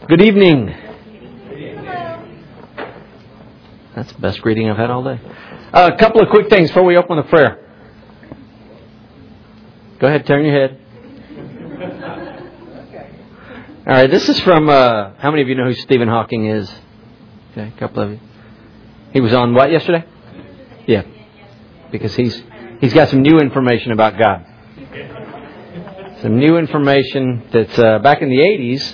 Good evening. That's the best greeting I've had all day. A couple of quick things before we open with prayer. Go ahead, turn your head. All right, this is from, how many of you know who Stephen Hawking is? Okay, a couple of you. He was on what yesterday? Yeah, because he's got some new information about God. Some new information that's back in the 80s.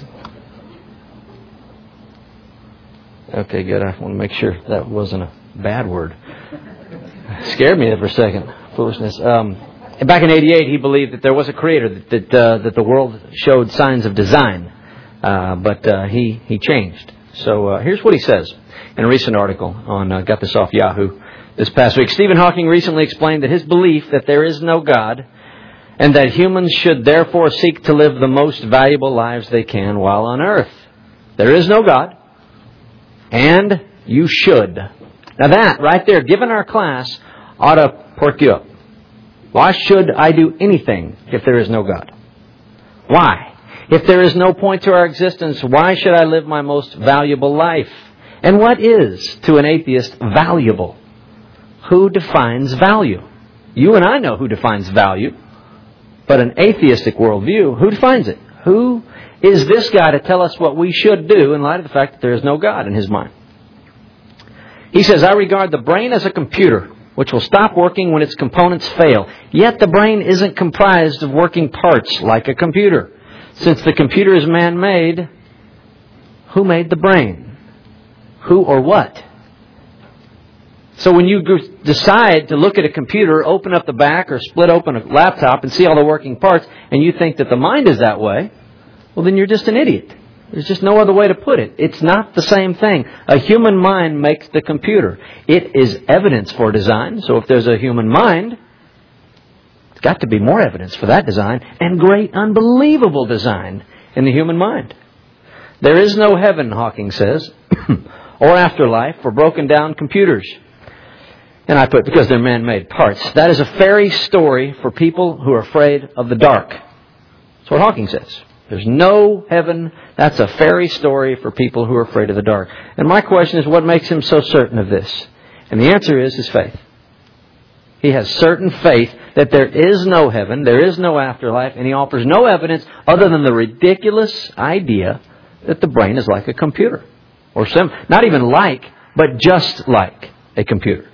Okay, good. I want to make sure that wasn't a bad word. Scared me there for a second. Foolishness. Back in 88, he believed that there was a creator, that the world showed signs of design. But he changed. So here's what he says in a recent article on got this off Yahoo this past week. Stephen Hawking recently explained that his belief that there is no God and that humans should therefore seek to live the most valuable lives they can while on earth. There is no God, and you should. Now that right there, given our class, ought to perk you up. Why should I do anything if there is no God? Why? If there is no point to our existence, why should I live my most valuable life? And what is, to an atheist, valuable? Who defines value? You and I know who defines value. But an atheistic worldview, who defines it? Who is this guy to tell us what we should do in light of the fact that there is no God in his mind? He says, I regard the brain as a computer, which will stop working when its components fail. Yet the brain isn't comprised of working parts like a computer. Since the computer is man-made, who made the brain? Who or what? So when you decide to look at a computer, open up the back or split open a laptop and see all the working parts, and you think that the mind is that way, well, then you're just an idiot. There's just no other way to put it. It's not the same thing. A human mind makes the computer. It is evidence for design. So if there's a human mind, it's got to be more evidence for that design, and great, unbelievable design in the human mind. There is no heaven, Hawking says, or afterlife for broken down computers. And I put, because they're man-made parts. That is a fairy story for people who are afraid of the dark. That's what Hawking says. There's no heaven. That's a fairy story for people who are afraid of the dark. And my question is, what makes him so certain of this? And the answer is his faith. He has certain faith that there is no heaven, there is no afterlife, and he offers no evidence other than the ridiculous idea that the brain is like a computer. Or not even like, but just like a computer.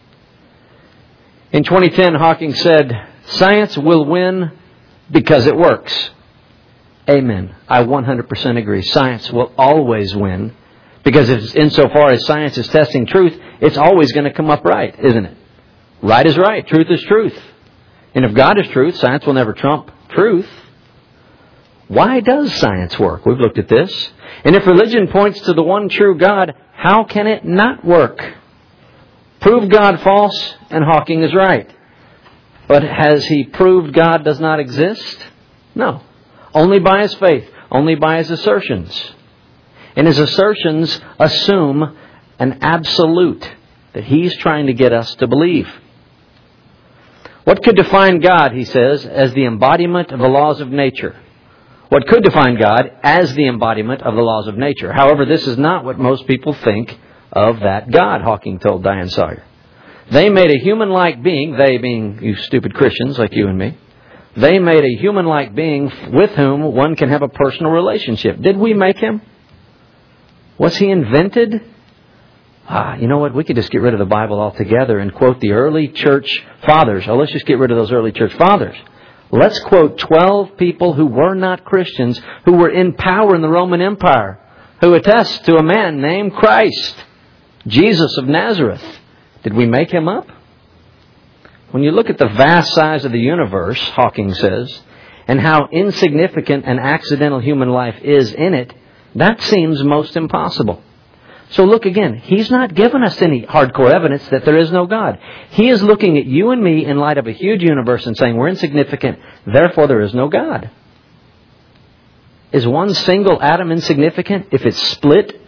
In 2010, Hawking said, science will win because it works. Amen. I 100% agree. Science will always win because insofar as science is testing truth, it's always going to come up right, isn't it? Right is right. Truth is truth. And if God is truth, science will never trump truth. Why does science work? We've looked at this. And if religion points to the one true God, how can it not work? Prove God false, and Hawking is right. But has he proved God does not exist? No. Only by his faith. Only by his assertions. And his assertions assume an absolute that he's trying to get us to believe. What could define God, he says, as the embodiment of the laws of nature? What could define God as the embodiment of the laws of nature? However, this is not what most people think of that God, Hawking told Diane Sawyer. They made a human-like being, they being you stupid Christians like you and me, they made a human-like being with whom one can have a personal relationship. Did we make him? Was he invented? You know what? We could just get rid of the Bible altogether and quote the early church fathers. Oh, let's just get rid of those early church fathers. Let's quote 12 people who were not Christians, who were in power in the Roman Empire, who attest to a man named Christ, Jesus of Nazareth. Did we make him up? When you look at the vast size of the universe, Hawking says, and how insignificant an accidental human life is in it, that seems most impossible. So look again, he's not given us any hardcore evidence that there is no God. He is looking at you and me in light of a huge universe and saying we're insignificant, therefore there is no God. Is one single atom insignificant if it's split?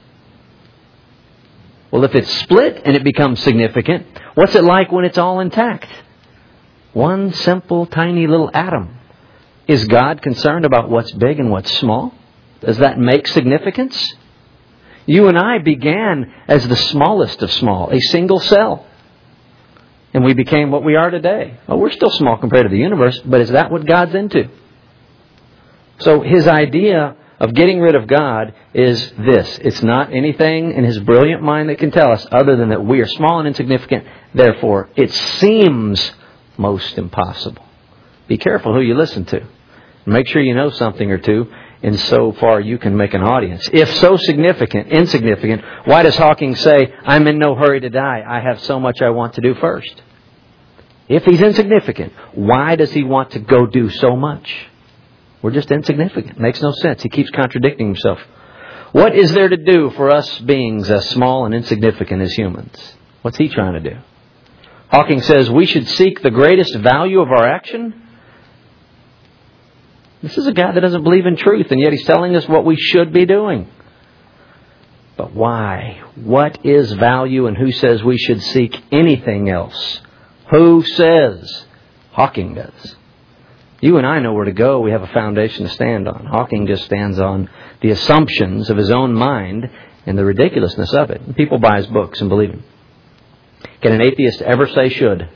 Well, if it's split and it becomes significant, what's it like when it's all intact? One simple, tiny little atom. Is God concerned about what's big and what's small? Does that make significance? You and I began as the smallest of small, a single cell. And we became what we are today. Well, we're still small compared to the universe, but is that what God's into? So His idea of getting rid of God is this. It's not anything in His brilliant mind that can tell us other than that we are small and insignificant. Therefore, it seems most impossible. Be careful who you listen to. Make sure you know something or two, and so far you can make an audience. If so insignificant, why does Hawking say, I'm in no hurry to die. I have so much I want to do first? If he's insignificant, why does he want to go do so much? We're just insignificant. Makes no sense. He keeps contradicting himself. What is there to do for us beings as small and insignificant as humans? What's he trying to do? Hawking says we should seek the greatest value of our action. This is a guy that doesn't believe in truth, and yet he's telling us what we should be doing. But why? What is value, and who says we should seek anything else? Who says? Hawking does. You and I know where to go. We have a foundation to stand on. Hawking just stands on the assumptions of his own mind and the ridiculousness of it. And people buy his books and believe him. Can an atheist ever say should?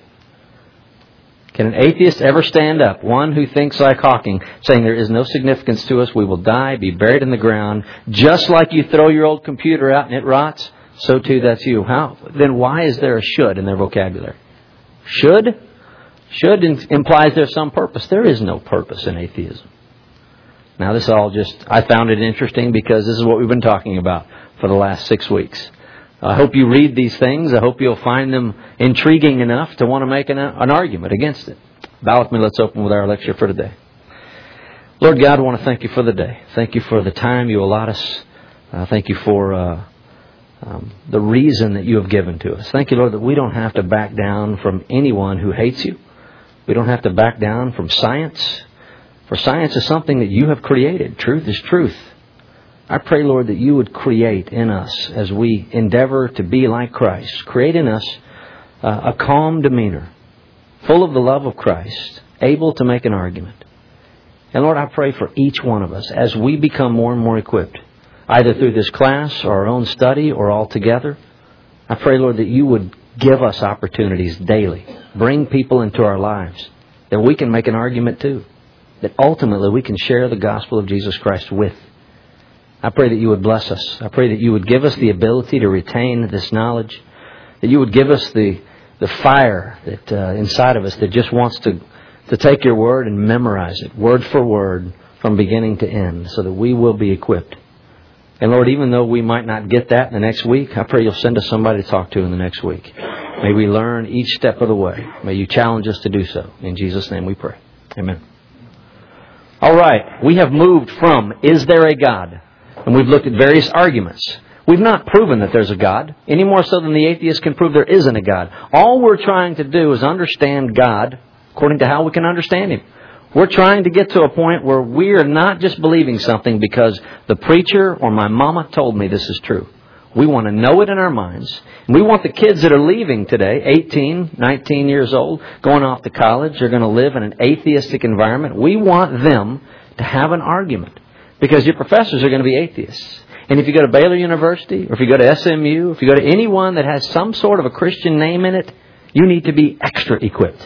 Can an atheist ever stand up, one who thinks like Hawking, saying there is no significance to us, we will die, be buried in the ground, just like you throw your old computer out and it rots, so too that's you. How? Then why is there a should in their vocabulary? Should? Should implies there's some purpose. There is no purpose in atheism. Now this all I found it interesting because this is what we've been talking about for the last 6 weeks. I hope you read these things. I hope you'll find them intriguing enough to want to make an argument against it. Bow with me. Let's open with our lecture for today. Lord God, I want to thank you for the day. Thank you for the time you allot us. Thank you for the reason that you have given to us. Thank you, Lord, that we don't have to back down from anyone who hates you. We don't have to back down from science. For science is something that you have created. Truth is truth. I pray, Lord, that you would create in us, as we endeavor to be like Christ, create in us a calm demeanor, full of the love of Christ, able to make an argument. And Lord, I pray for each one of us as we become more and more equipped, either through this class or our own study or all together. I pray, Lord, that you would give us opportunities daily, bring people into our lives that we can make an argument to, that ultimately we can share the gospel of Jesus Christ with. I pray that you would bless us. I pray that you would give us the ability to retain this knowledge, that you would give us the fire that inside of us that just wants to take your word and memorize it, word for word, from beginning to end, so that we will be equipped. And Lord, even though we might not get that in the next week, I pray you'll send us somebody to talk to in the next week. May we learn each step of the way. May you challenge us to do so. In Jesus' name we pray. Amen. All right. We have moved from, is there a God? And we've looked at various arguments. We've not proven that there's a God, any more so than the atheist can prove there isn't a God. All we're trying to do is understand God according to how we can understand Him. We're trying to get to a point where we are not just believing something because the preacher or my mama told me this is true. We want to know it in our minds. And we want the kids that are leaving today, 18, 19 years old, going off to college, they're going to live in an atheistic environment. We want them to have an argument. Because your professors are going to be atheists. And if you go to Baylor University, or if you go to SMU, if you go to anyone that has some sort of a Christian name in it, you need to be extra equipped.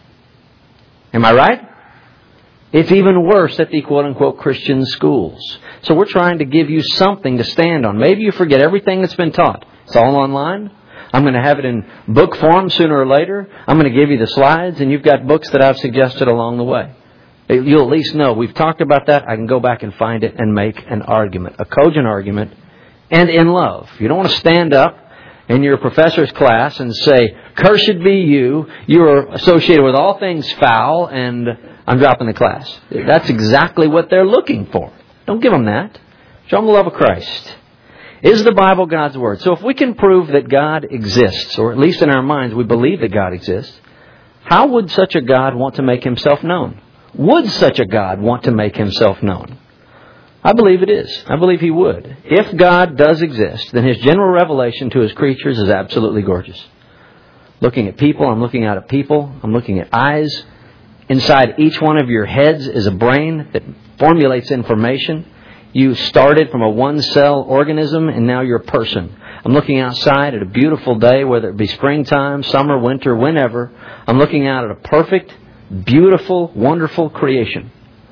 Am I right? It's even worse at the quote-unquote Christian schools. So we're trying to give you something to stand on. Maybe you forget everything that's been taught. It's all online. I'm going to have it in book form sooner or later. I'm going to give you the slides, and you've got books that I've suggested along the way. You'll at least know. We've talked about that. I can go back and find it and make an argument, a cogent argument, and in love. You don't want to stand up in your professor's class and say, cursed be you, you are associated with all things foul, and I'm dropping the class. That's exactly what they're looking for. Don't give them that. Show them the love of Christ. Is the Bible God's Word? So if we can prove that God exists, or at least in our minds we believe that God exists, how would such a God want to make Himself known? Would such a God want to make Himself known? I believe it is. I believe He would. If God does exist, then His general revelation to His creatures is absolutely gorgeous. Looking at people, I'm looking out at people. I'm looking at eyes. Inside each one of your heads is a brain that formulates information. You started from a one-cell organism, and now you're a person. I'm looking outside at a beautiful day, whether it be springtime, summer, winter, whenever. I'm looking out at a perfect, beautiful, wonderful creation.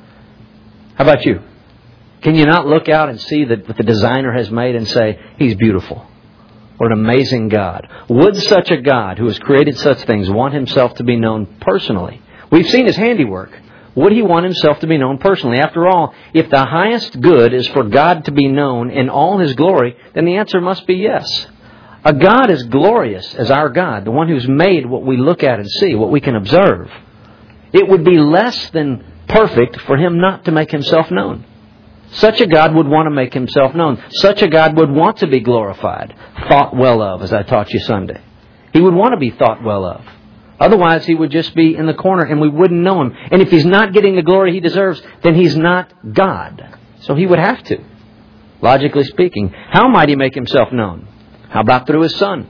How about you? Can you not look out and see what the designer has made and say, He's beautiful? What an amazing God. Would such a God who has created such things want Himself to be known personally? We've seen His handiwork. Would He want Himself to be known personally? After all, if the highest good is for God to be known in all His glory, then the answer must be yes. A God as glorious as our God, the one who's made what we look at and see, what we can observe, it would be less than perfect for Him not to make Himself known. Such a God would want to make Himself known. Such a God would want to be glorified, thought well of, as I taught you Sunday. He would want to be thought well of. Otherwise, He would just be in the corner and we wouldn't know Him. And if He's not getting the glory He deserves, then He's not God. So He would have to, logically speaking. How might He make Himself known? How about through His Son?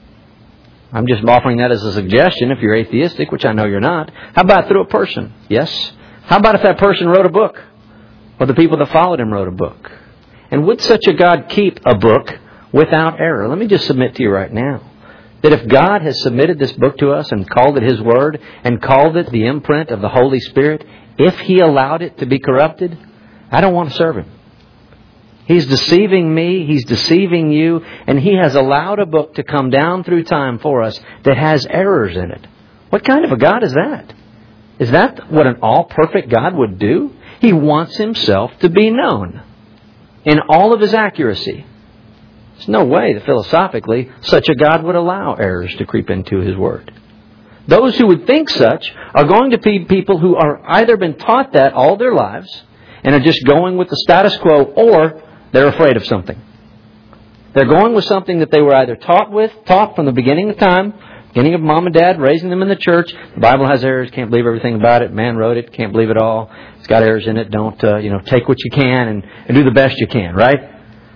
I'm just offering that as a suggestion if you're atheistic, which I know you're not. How about through a person? Yes. How about if that person wrote a book? Or the people that followed him wrote a book? And would such a God keep a book without error? Let me just submit to you right now that if God has submitted this book to us and called it His Word and called it the imprint of the Holy Spirit, if He allowed it to be corrupted, I don't want to serve Him. He's deceiving me, He's deceiving you, and He has allowed a book to come down through time for us that has errors in it. What kind of a God is that? Is that what an all-perfect God would do? He wants Himself to be known in all of His accuracy. There's no way that philosophically such a God would allow errors to creep into His Word. Those who would think such are going to be people who are either been taught that all their lives and are just going with the status quo, or they're afraid of something. They're going with something that they were either taught from the beginning of time, beginning of mom and dad, raising them in the church. The Bible has errors, can't believe everything about it. Man wrote it, can't believe it all. It's got errors in it. Don't, take what you can and do the best you can, right?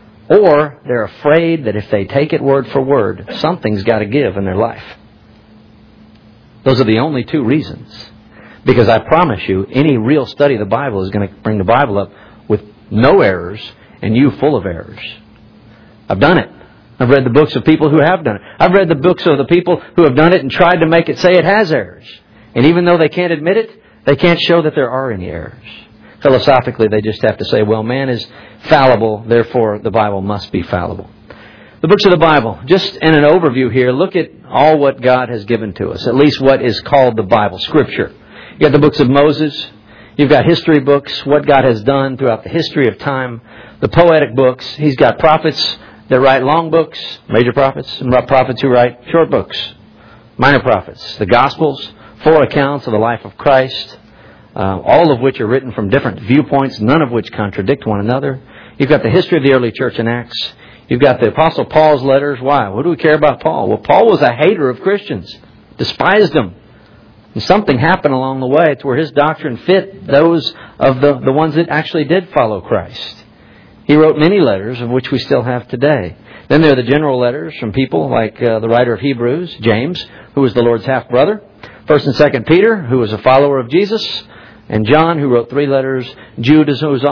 Or they're afraid that if they take it word for word, something's got to give in their life. Those are the only two reasons. Because I promise you, any real study of the Bible is going to bring the Bible up with no errors and you full of errors. I've done it. I've read the books of people who have done it. I've read the books of the people who have done it and tried to make it say it has errors. And even though they can't admit it, they can't show that there are any errors. Philosophically, they just have to say, well, man is fallible, therefore the Bible must be fallible. The books of the Bible, just in an overview here, look at all what God has given to us, at least what is called the Bible, Scripture. You've got the books of Moses. You've got history books, what God has done throughout the history of time. The poetic books. He's got prophets that write long books, major prophets, and prophets who write short books, minor prophets. The Gospels, 4 accounts of the life of Christ, all of which are written from different viewpoints, none of which contradict one another. You've got the history of the early church in Acts. You've got the Apostle Paul's letters. Why? What do we care about Paul? Well, Paul was a hater of Christians, despised them. And something happened along the way to where his doctrine fit those of the ones that actually did follow Christ. He wrote many letters, of which we still have today. Then there are the general letters from people like the writer of Hebrews, James, who was the Lord's half-brother. 1st and 2nd Peter, who was a follower of Jesus. And John, who wrote 3 letters. Jude,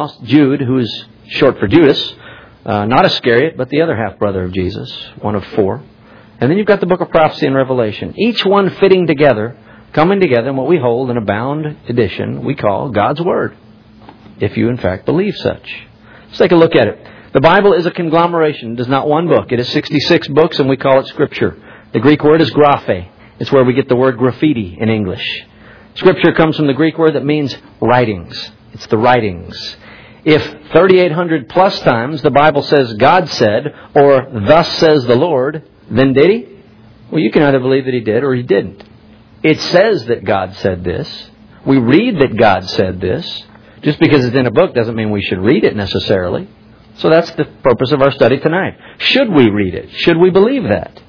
who is short for Judas. Not Iscariot, but the other half-brother of Jesus, one of 4. And then you've got the book of prophecy and Revelation. Each one fitting together, coming together in what we hold in a bound edition we call God's Word, if you in fact believe such. Let's take a look at it. The Bible is a conglomeration. It is not one book. It is 66 books and we call it Scripture. The Greek word is graphe. It's where we get the word graffiti in English. Scripture comes from the Greek word that means writings. It's the writings. If 3,800 plus times the Bible says God said or thus says the Lord, then did He? Well, you can either believe that He did or He didn't. It says that God said this. We read that God said this. Just because it's in a book doesn't mean we should read it necessarily. So that's the purpose of our study tonight. Should we read it? Should we believe that?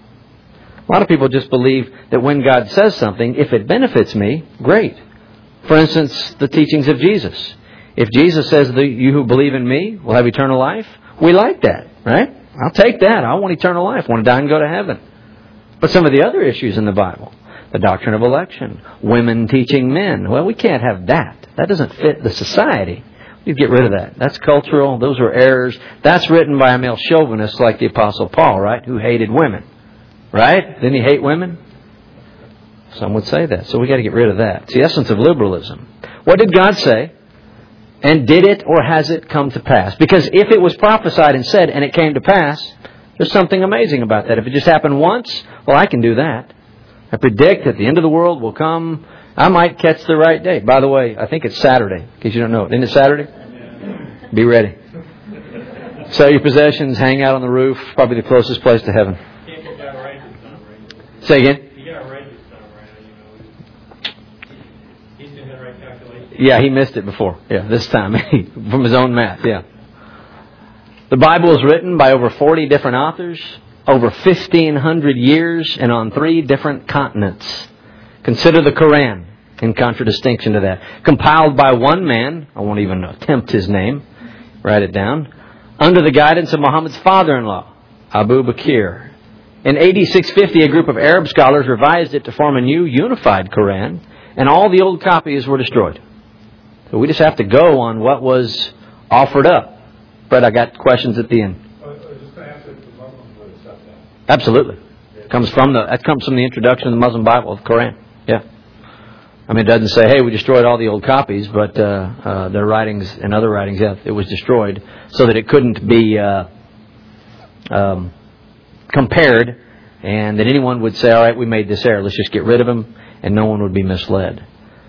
A lot of people just believe that when God says something, if it benefits me, great. For instance, the teachings of Jesus. If Jesus says that you who believe in me will have eternal life, we like that, right? I'll take that. I want eternal life. I want to die and go to heaven. But some of the other issues in the Bible, the doctrine of election, women teaching men, well, we can't have that. That doesn't fit the society. You get rid of that. That's cultural. Those are errors. That's written by a male chauvinist like the Apostle Paul, right? Who hated women. Right? Didn't he hate women? Some would say that. So we got to get rid of that. It's the essence of liberalism. What did God say? And did it or has it come to pass? Because if it was prophesied and said and it came to pass, there's something amazing about that. If it just happened once, well, I can do that. I predict that the end of the world will come. I might catch the right day. By the way, I think it's Saturday, in case you don't know it. Isn't it Saturday? Be ready. Sell your possessions, hang out on the roof. Probably the closest place to heaven. Say again? Yeah, he missed it before. Yeah, this time. From his own math, yeah. The Bible is written by over 40 different authors, over 1,500 years, and on 3 different continents. Consider the Quran in contradistinction to that. Compiled by one man, I won't even attempt his name, write it down, under the guidance of Muhammad's father-in-law, Abu Bakr. In AD 650, a group of Arab scholars revised it to form a new unified Quran, and all the old copies were destroyed. So we just have to go on what was offered up. Fred, I got questions at the end. I was just going to ask if the Muslims would accept that. Absolutely. That comes from the introduction of the Muslim Bible, the Quran. Yeah. I mean, it doesn't say, hey, we destroyed all the old copies, but their writings and other writings, yeah, it was destroyed so that it couldn't be compared, and that anyone would say, all right, we made this error, let's just get rid of them, and no one would be misled.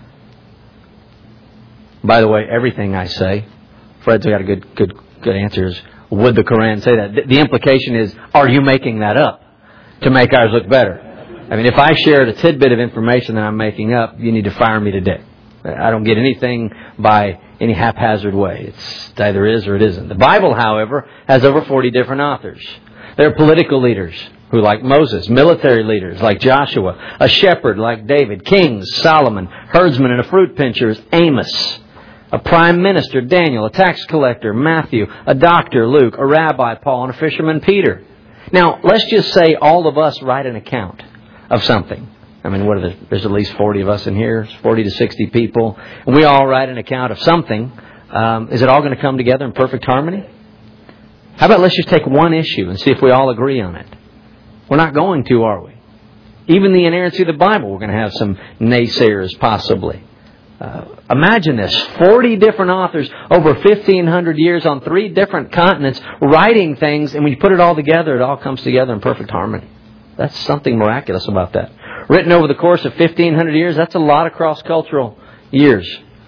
By the way, everything I say, Fred's got a good answers. Would the Quran say that? The implication is, are you making that up to make ours look better? I mean, if I shared a tidbit of information that I'm making up, you need to fire me today. I don't get anything by any haphazard way. It's either is or it isn't. The Bible, however, has over 40 different authors. There are political leaders who like Moses, military leaders like Joshua, a shepherd like David, kings, Solomon, herdsmen and a fruit pincher is Amos, a prime minister, Daniel, a tax collector, Matthew, a doctor, Luke, a rabbi, Paul, and a fisherman, Peter. Now, let's just say all of us write an account of something. I mean, there's at least 40 of us in here, 40 to 60 people, and we all write an account of something. Is it all going to come together in perfect harmony? How about let's just take one issue and see if we all agree on it? We're not going to, are we? Even the inerrancy of the Bible, we're going to have some naysayers possibly. Imagine this, 40 different authors over 1,500 years on 3 different continents writing things, and when you put it all together, it all comes together in perfect harmony. That's something miraculous about that. Written over the course of 1,500 years, that's a lot of cross-cultural years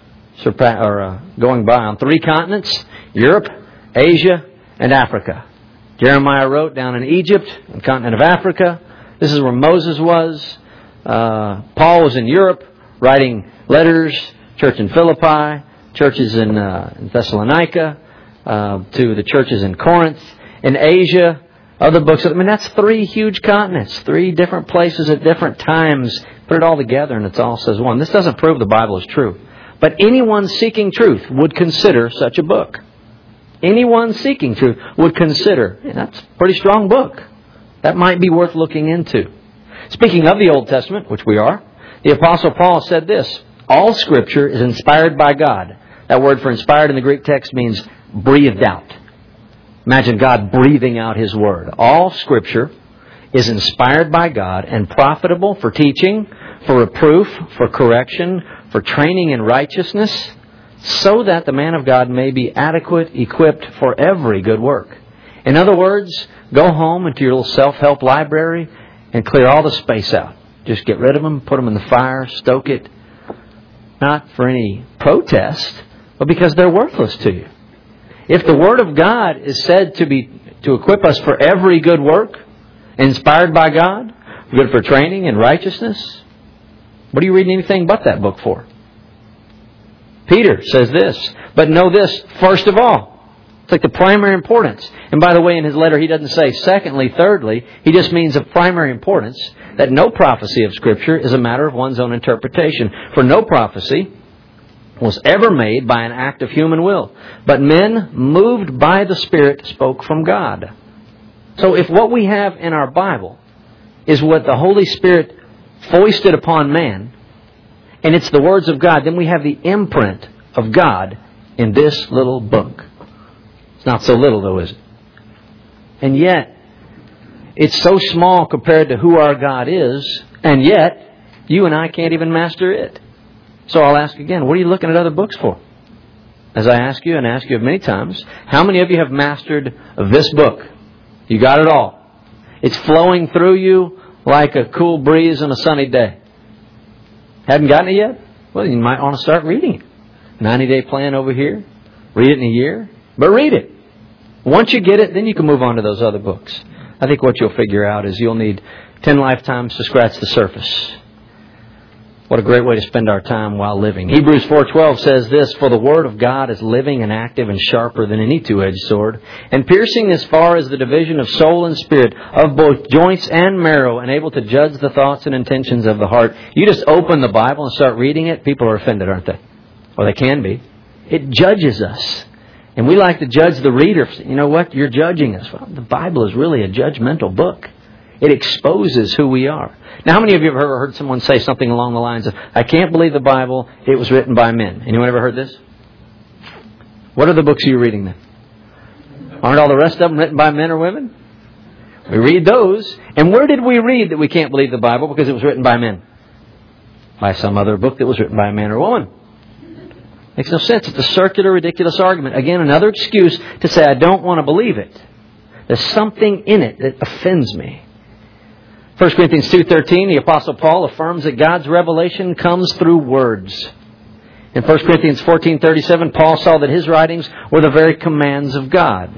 going by on 3 continents, Europe, Asia, and Africa. Jeremiah wrote down in Egypt, on the continent of Africa. This is where Moses was. Paul was in Europe, writing letters, church in Philippi, churches in Thessalonica, to the churches in Corinth, in Asia, other books. I mean, that's 3 huge continents, 3 different places at different times. Put it all together and it all says one. This doesn't prove the Bible is true. But anyone seeking truth would consider such a book. Anyone seeking truth would consider, that's a pretty strong book. That might be worth looking into. Speaking of the Old Testament, which we are, the Apostle Paul said this, all Scripture is inspired by God. That word for inspired in the Greek text means breathed out. Imagine God breathing out His Word. All Scripture is inspired by God and profitable for teaching, for reproof, for correction, for training in righteousness, so that the man of God may be adequate, equipped for every good work. In other words, go home into your little self-help library and clear all the space out. Just get rid of them, put them in the fire, stoke it. Not for any protest, but because they're worthless to you. If the Word of God is said to equip us for every good work, inspired by God, good for training in righteousness, what are you reading anything but that book for? Peter says this, but know this first of all. It's like the primary importance. And by the way, in his letter, he doesn't say secondly, thirdly. He just means of primary importance that no prophecy of Scripture is a matter of one's own interpretation. For no prophecy was ever made by an act of human will, but men moved by the Spirit spoke from God. So if what we have in our Bible is what the Holy Spirit foisted upon man, and it's the words of God, then we have the imprint of God in this little book. It's not so little though, is it? And yet, it's so small compared to who our God is, and yet, you and I can't even master it. So I'll ask again, what are you looking at other books for? As I ask you, and ask you many times, how many of you have mastered this book? You got it all. It's flowing through you like a cool breeze on a sunny day. Haven't gotten it yet? Well, you might want to start reading it. 90-day plan over here. Read it in a year. But read it. Once you get it, then you can move on to those other books. I think what you'll figure out is you'll need 10 lifetimes to scratch the surface. What a great way to spend our time while living. Hebrews 4:12 says this, "For the Word of God is living and active and sharper than any two-edged sword, and piercing as far as the division of soul and spirit, of both joints and marrow, and able to judge the thoughts and intentions of the heart." You just open the Bible and start reading it, people are offended, aren't they? Or they can be. It judges us. And we like to judge the reader. You know what? You're judging us. Well, the Bible is really a judgmental book. It exposes who we are. Now, how many of you have ever heard someone say something along the lines of, "I can't believe the Bible, it was written by men"? Anyone ever heard this? What are the books you're reading then? Aren't all the rest of them written by men or women? We read those. And where did we read that we can't believe the Bible because it was written by men? By some other book that was written by a man or woman. Makes no sense. It's a circular, ridiculous argument. Again, another excuse to say I don't want to believe it. There's something in it that offends me. 1 Corinthians 2:13, the Apostle Paul affirms that God's revelation comes through words. In 1 Corinthians 14:37, Paul saw that his writings were the very commands of God.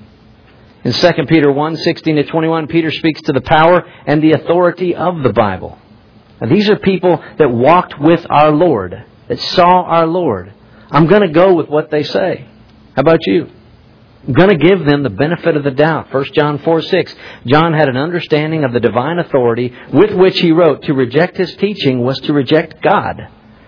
In 2 Peter 1:16-21, Peter speaks to the power and the authority of the Bible. Now, these are people that walked with our Lord, that saw our Lord. I'm going to go with what they say. How about you? I'm going to give them the benefit of the doubt. 1 John 4:6. John had an understanding of the divine authority with which he wrote. To reject his teaching was to reject God.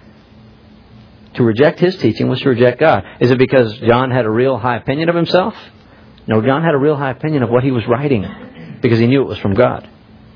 To reject his teaching was to reject God. Is it because John had a real high opinion of himself? No, John had a real high opinion of what he was writing because he knew it was from God.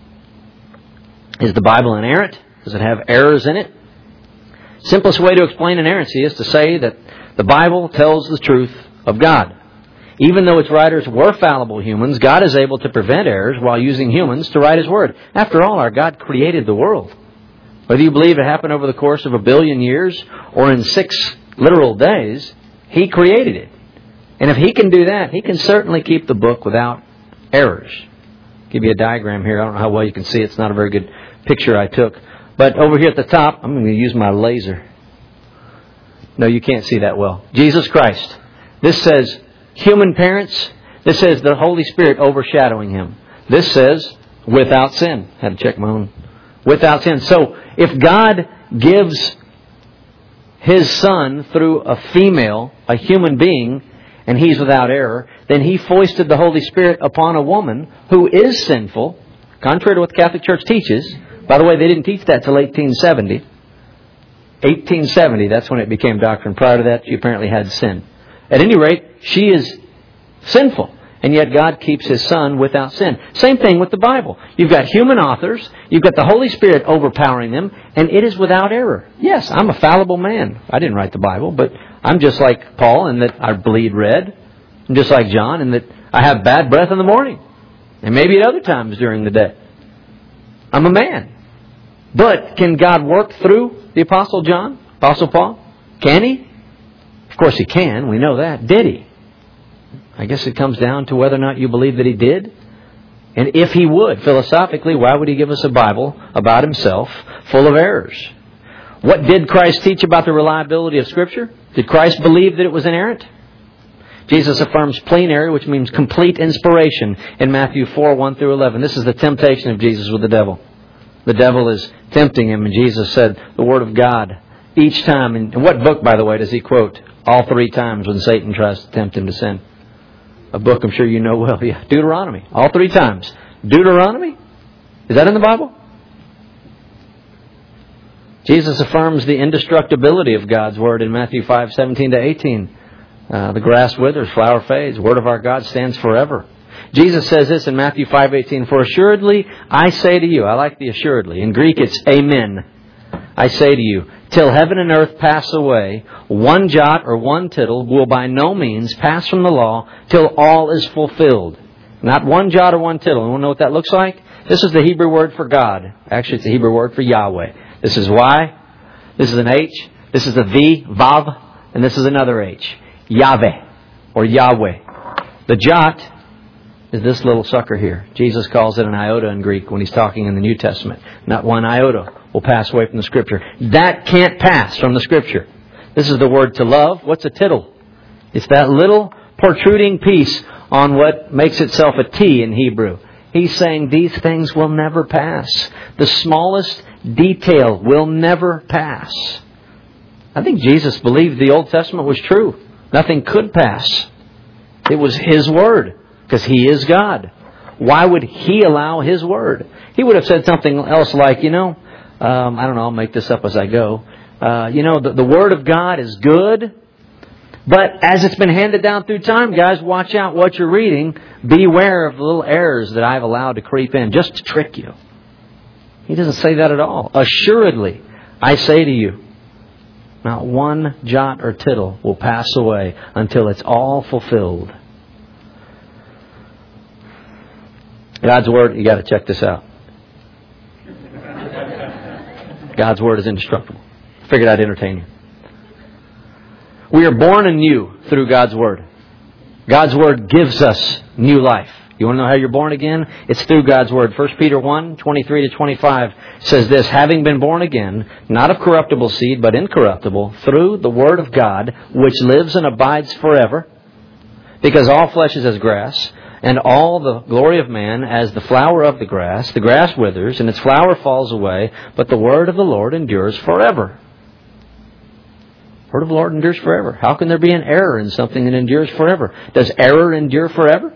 Is the Bible inerrant? Does it have errors in it? Simplest way to explain inerrancy is to say that the Bible tells the truth of God. Even though its writers were fallible humans, God is able to prevent errors while using humans to write His Word. After all, our God created the world. Whether you believe it happened over the course of 1 billion years or in 6 literal days, He created it. And if He can do that, He can certainly keep the book without errors. I'll give you a diagram here. I don't know how well you can see it. It's not a very good picture I took. But over here at the top, I'm going to use my laser. No, you can't see that well. Jesus Christ. This says human parents. This says the Holy Spirit overshadowing Him. This says without sin. I had to check my own. Without sin. So if God gives His Son through a female, a human being, and He's without error, then He foisted the Holy Spirit upon a woman who is sinful, contrary to what the Catholic Church teaches. By the way, they didn't teach that till 1870. 1870, that's when it became doctrine. Prior to that, she apparently had sin. At any rate, she is sinful. And yet God keeps His Son without sin. Same thing with the Bible. You've got human authors. You've got the Holy Spirit overpowering them. And it is without error. Yes, I'm a fallible man. I didn't write the Bible. But I'm just like Paul in that I bleed red. I'm just like John in that I have bad breath in the morning. And maybe at other times during the day. I'm a man. But can God work through the Apostle John? Apostle Paul? Can He? Of course He can. We know that. Did He? I guess it comes down to whether or not you believe that He did. And if He would, philosophically, why would He give us a Bible about Himself full of errors? What did Christ teach about the reliability of Scripture? Did Christ believe that it was inerrant? Jesus affirms plenary, which means complete inspiration, in Matthew 4:1-11. This is the temptation of Jesus with the devil. The devil is tempting Him, and Jesus said the Word of God each time. And what book, by the way, does He quote all 3 times when Satan tries to tempt Him to sin? A book I'm sure you know well. Yeah, Deuteronomy. All 3 times. Deuteronomy? Is that in the Bible? Jesus affirms the indestructibility of God's Word in Matthew 5:17-18. The grass withers, flower fades. Word of our God stands forever. Jesus says this in Matthew 5:18. For assuredly I say to you, I like the assuredly. In Greek it's amen. I say to you, till heaven and earth pass away, one jot or one tittle will by no means pass from the law till all is fulfilled. Not one jot or one tittle. You want to know what that looks like? This is the Hebrew word for God. Actually, it's the Hebrew word for Yahweh. This is Y. This is an H. This is a V, Vav. And this is another H. Yahweh or Yahweh. The jot is this little sucker here. Jesus calls it an iota in Greek when He's talking in the New Testament. Not one iota will pass away from the Scripture. That can't pass from the Scripture. This is the word to love. What's a tittle? It's that little protruding piece on what makes itself a T in Hebrew. He's saying these things will never pass. The smallest detail will never pass. I think Jesus believed the Old Testament was true. Nothing could pass. It was His Word, because He is God. Why would He allow His Word? He would have said something else like, I don't know, I'll make this up as I go. The Word of God is good, but as it's been handed down through time, guys, watch out what you're reading. Beware of the little errors that I've allowed to creep in just to trick you. He doesn't say that at all. Assuredly, I say to you, not one jot or tittle will pass away until it's all fulfilled. God's Word, you got to check this out. God's Word is indestructible. Figured I'd entertain you. We are born anew through God's Word. God's Word gives us new life. You want to know how you're born again? It's through God's Word. 1 Peter 1, 23 to 25 says this, having been born again, not of corruptible seed, but incorruptible, through the Word of God, which lives and abides forever, because all flesh is as grass, and all the glory of man as the flower of the grass. The grass withers, and its flower falls away, but the Word of the Lord endures forever. Word of the Lord endures forever. How can there be an error in something that endures forever? Does error endure forever?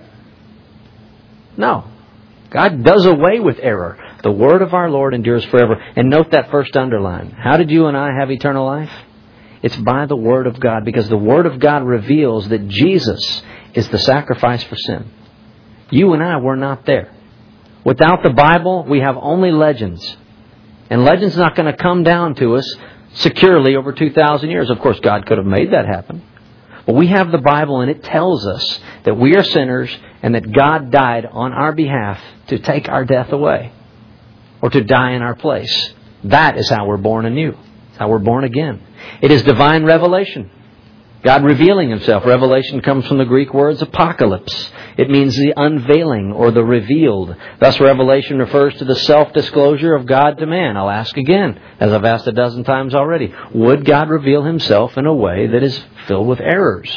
No. God does away with error. The Word of our Lord endures forever. And note that first underline. How did you and I have eternal life? It's by the Word of God, because the Word of God reveals that Jesus is the sacrifice for sin. You and I were not there. Without the Bible, we have only legends. And legends not going to come down to us securely over 2,000 years. Of course, God could have made that happen. But we have the Bible, and it tells us that we are sinners and that God died on our behalf to take our death away or to die in our place. That is how we're born anew. It's how we're born again. It is divine revelation. God revealing Himself. Revelation comes from the Greek words apocalypse. It means the unveiling or the revealed. Thus, revelation refers to the self-disclosure of God to man. I'll ask again, as I've asked a dozen times already. Would God reveal Himself in a way that is filled with errors?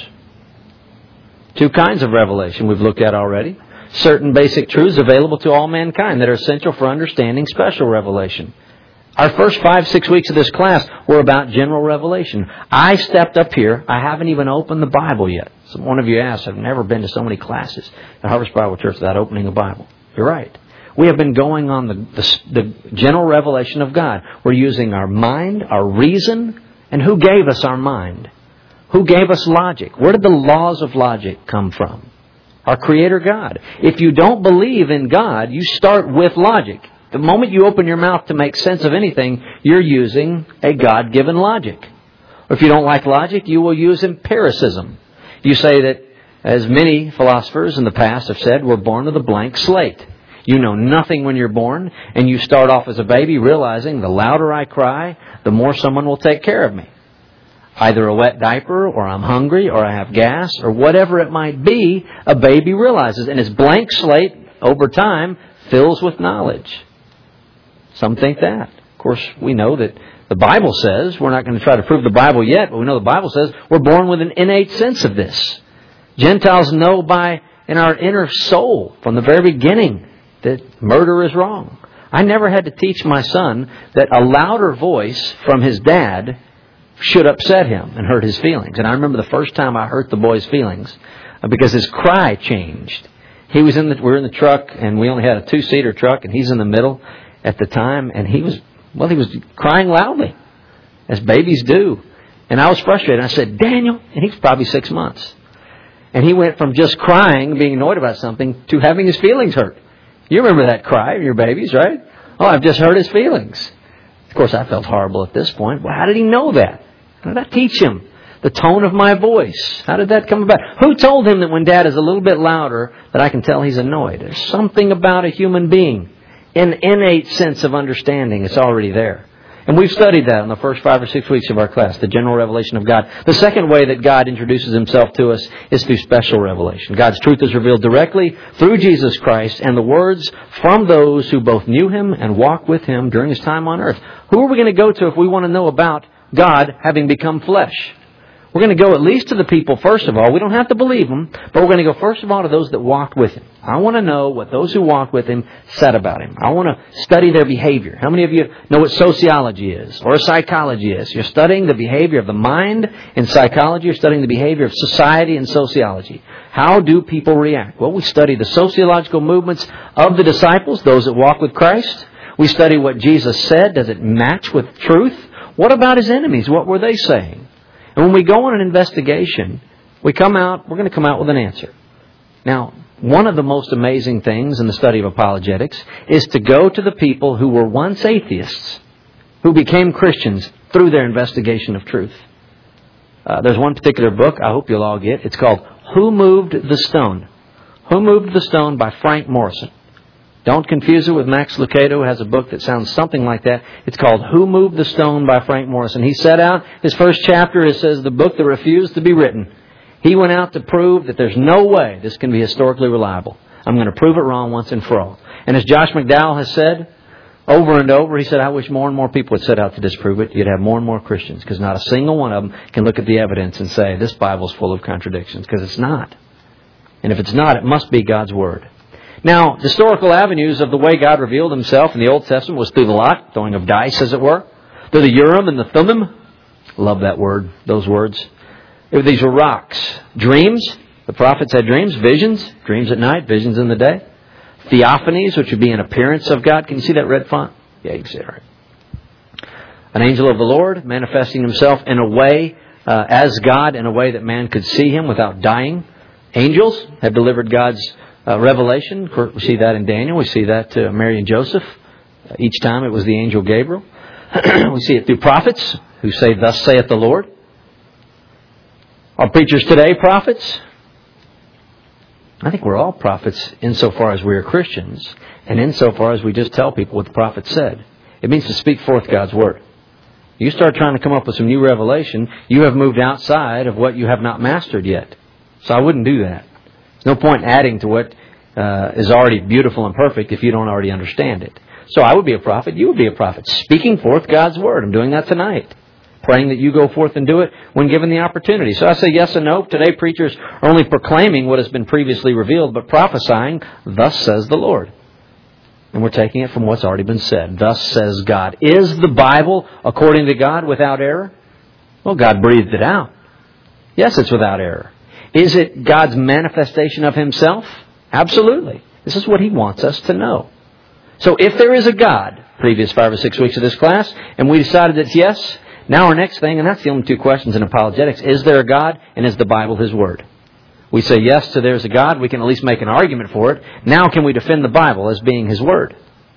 Two kinds of revelation we've looked at already. Certain basic truths available to all mankind that are essential for understanding special revelation. Our first 5-6 weeks of this class were about general revelation. I stepped up here. I haven't even opened the Bible yet. So one of you asked, I've never been to so many classes at Harvest Bible Church without opening a Bible. You're right. We have been going on the general revelation of God. We're using our mind, our reason, and who gave us our mind? Who gave us logic? Where did the laws of logic come from? Our Creator God. If you don't believe in God, you start with logic. The moment you open your mouth to make sense of anything, you're using a God-given logic. Or if you don't like logic, you will use empiricism. You say that, as many philosophers in the past have said, we're born with a blank slate. You know nothing when you're born, and you start off as a baby realizing the louder I cry, the more someone will take care of me. Either a wet diaper, or I'm hungry, or I have gas, or whatever it might be, a baby realizes. And his blank slate, over time, fills with knowledge. Some think that. Of course, we know that the Bible says, we're not going to try to prove the Bible yet, but we know the Bible says we're born with an innate sense of this. Gentiles know in our inner soul from the very beginning that murder is wrong. I never had to teach my son that a louder voice from his dad should upset him and hurt his feelings. And I remember the first time I hurt the boy's feelings because his cry changed. We were in the truck, and we only had a 2-seater truck, and he's in the middle at the time, and he was crying loudly, as babies do. And I was frustrated. I said, Daniel, and he's probably 6 months. And he went from just crying, being annoyed about something, to having his feelings hurt. You remember that cry of your babies, right? Oh, I've just hurt his feelings. Of course, I felt horrible at this point. Well, how did he know that? How did I teach him? The tone of my voice. How did that come about? Who told him that when Dad is a little bit louder that I can tell he's annoyed? There's something about a human being. An innate sense of understanding. It's already there. And we've studied that in the first 5 or 6 weeks of our class, the general revelation of God. The second way that God introduces Himself to us is through special revelation. God's truth is revealed directly through Jesus Christ and the words from those who both knew Him and walked with Him during His time on earth. Who are we going to go to if we want to know about God having become flesh? We're going to go at least to the people, first of all. We don't have to believe them, but we're going to go first of all to those that walked with Him. I want to know what those who walked with Him said about Him. I want to study their behavior. How many of you know what sociology is or psychology is? You're studying the behavior of the mind in psychology. You're studying the behavior of society in sociology. How do people react? Well, we study the sociological movements of the disciples, those that walk with Christ. We study what Jesus said. Does it match with truth? What about His enemies? What were they saying? And when we go on an investigation, we're going to come out with an answer. Now, one of the most amazing things in the study of apologetics is to go to the people who were once atheists, who became Christians through their investigation of truth. There's one particular book I hope you'll all get. It's called Who Moved the Stone? Who Moved the Stone by Frank Morrison. Don't confuse it with Max Lucado, who has a book that sounds something like that. It's called Who Moved the Stone by Frank Morrison. He set out, his first chapter, it says, the book that refused to be written. He went out to prove that there's no way this can be historically reliable. I'm going to prove it wrong once and for all. And as Josh McDowell has said over and over, he said, I wish more and more people would set out to disprove it. You'd have more and more Christians, because not a single one of them can look at the evidence and say, this Bible's full of contradictions, because it's not. And if it's not, it must be God's Word. Now, historical avenues of the way God revealed Himself in the Old Testament was through the lot, throwing of dice, as it were. Through the Urim and the Thummim. Love that word, those words. These were rocks. Dreams. The prophets had dreams. Visions. Dreams at night, visions in the day. Theophanies, which would be an appearance of God. Can you see that red font? Yeah, you can see it. Right. An angel of the Lord manifesting Himself in a way, as God, in a way that man could see Him without dying. Angels have delivered God's revelation. We see that in Daniel. We see that to Mary and Joseph. Each time it was the angel Gabriel. We see it through prophets who say, thus saith the Lord. Are preachers today prophets? I think we're all prophets insofar as we are Christians and insofar as we just tell people what the prophet said. It means to speak forth God's Word. You start trying to come up with some new revelation, you have moved outside of what you have not mastered yet. So I wouldn't do that. There's no point adding to what is already beautiful and perfect if you don't already understand it. So I would be a prophet. You would be a prophet. Speaking forth God's Word. I'm doing that tonight. Praying that you go forth and do it when given the opportunity. So I say yes and no. Today preachers are only proclaiming what has been previously revealed, but prophesying, thus says the Lord. And we're taking it from what's already been said. Thus says God. Is the Bible, according to God, without error? Well, God breathed it out. Yes, it's without error. Is it God's manifestation of Himself? Absolutely. This is what He wants us to know. So if there is a God, previous 5 or 6 weeks of this class, and we decided it's yes, now our next thing, and that's the only 2 questions in apologetics, is there a God and is the Bible His Word? We say yes to there's a God, we can at least make an argument for it. Now can we defend the Bible as being His Word?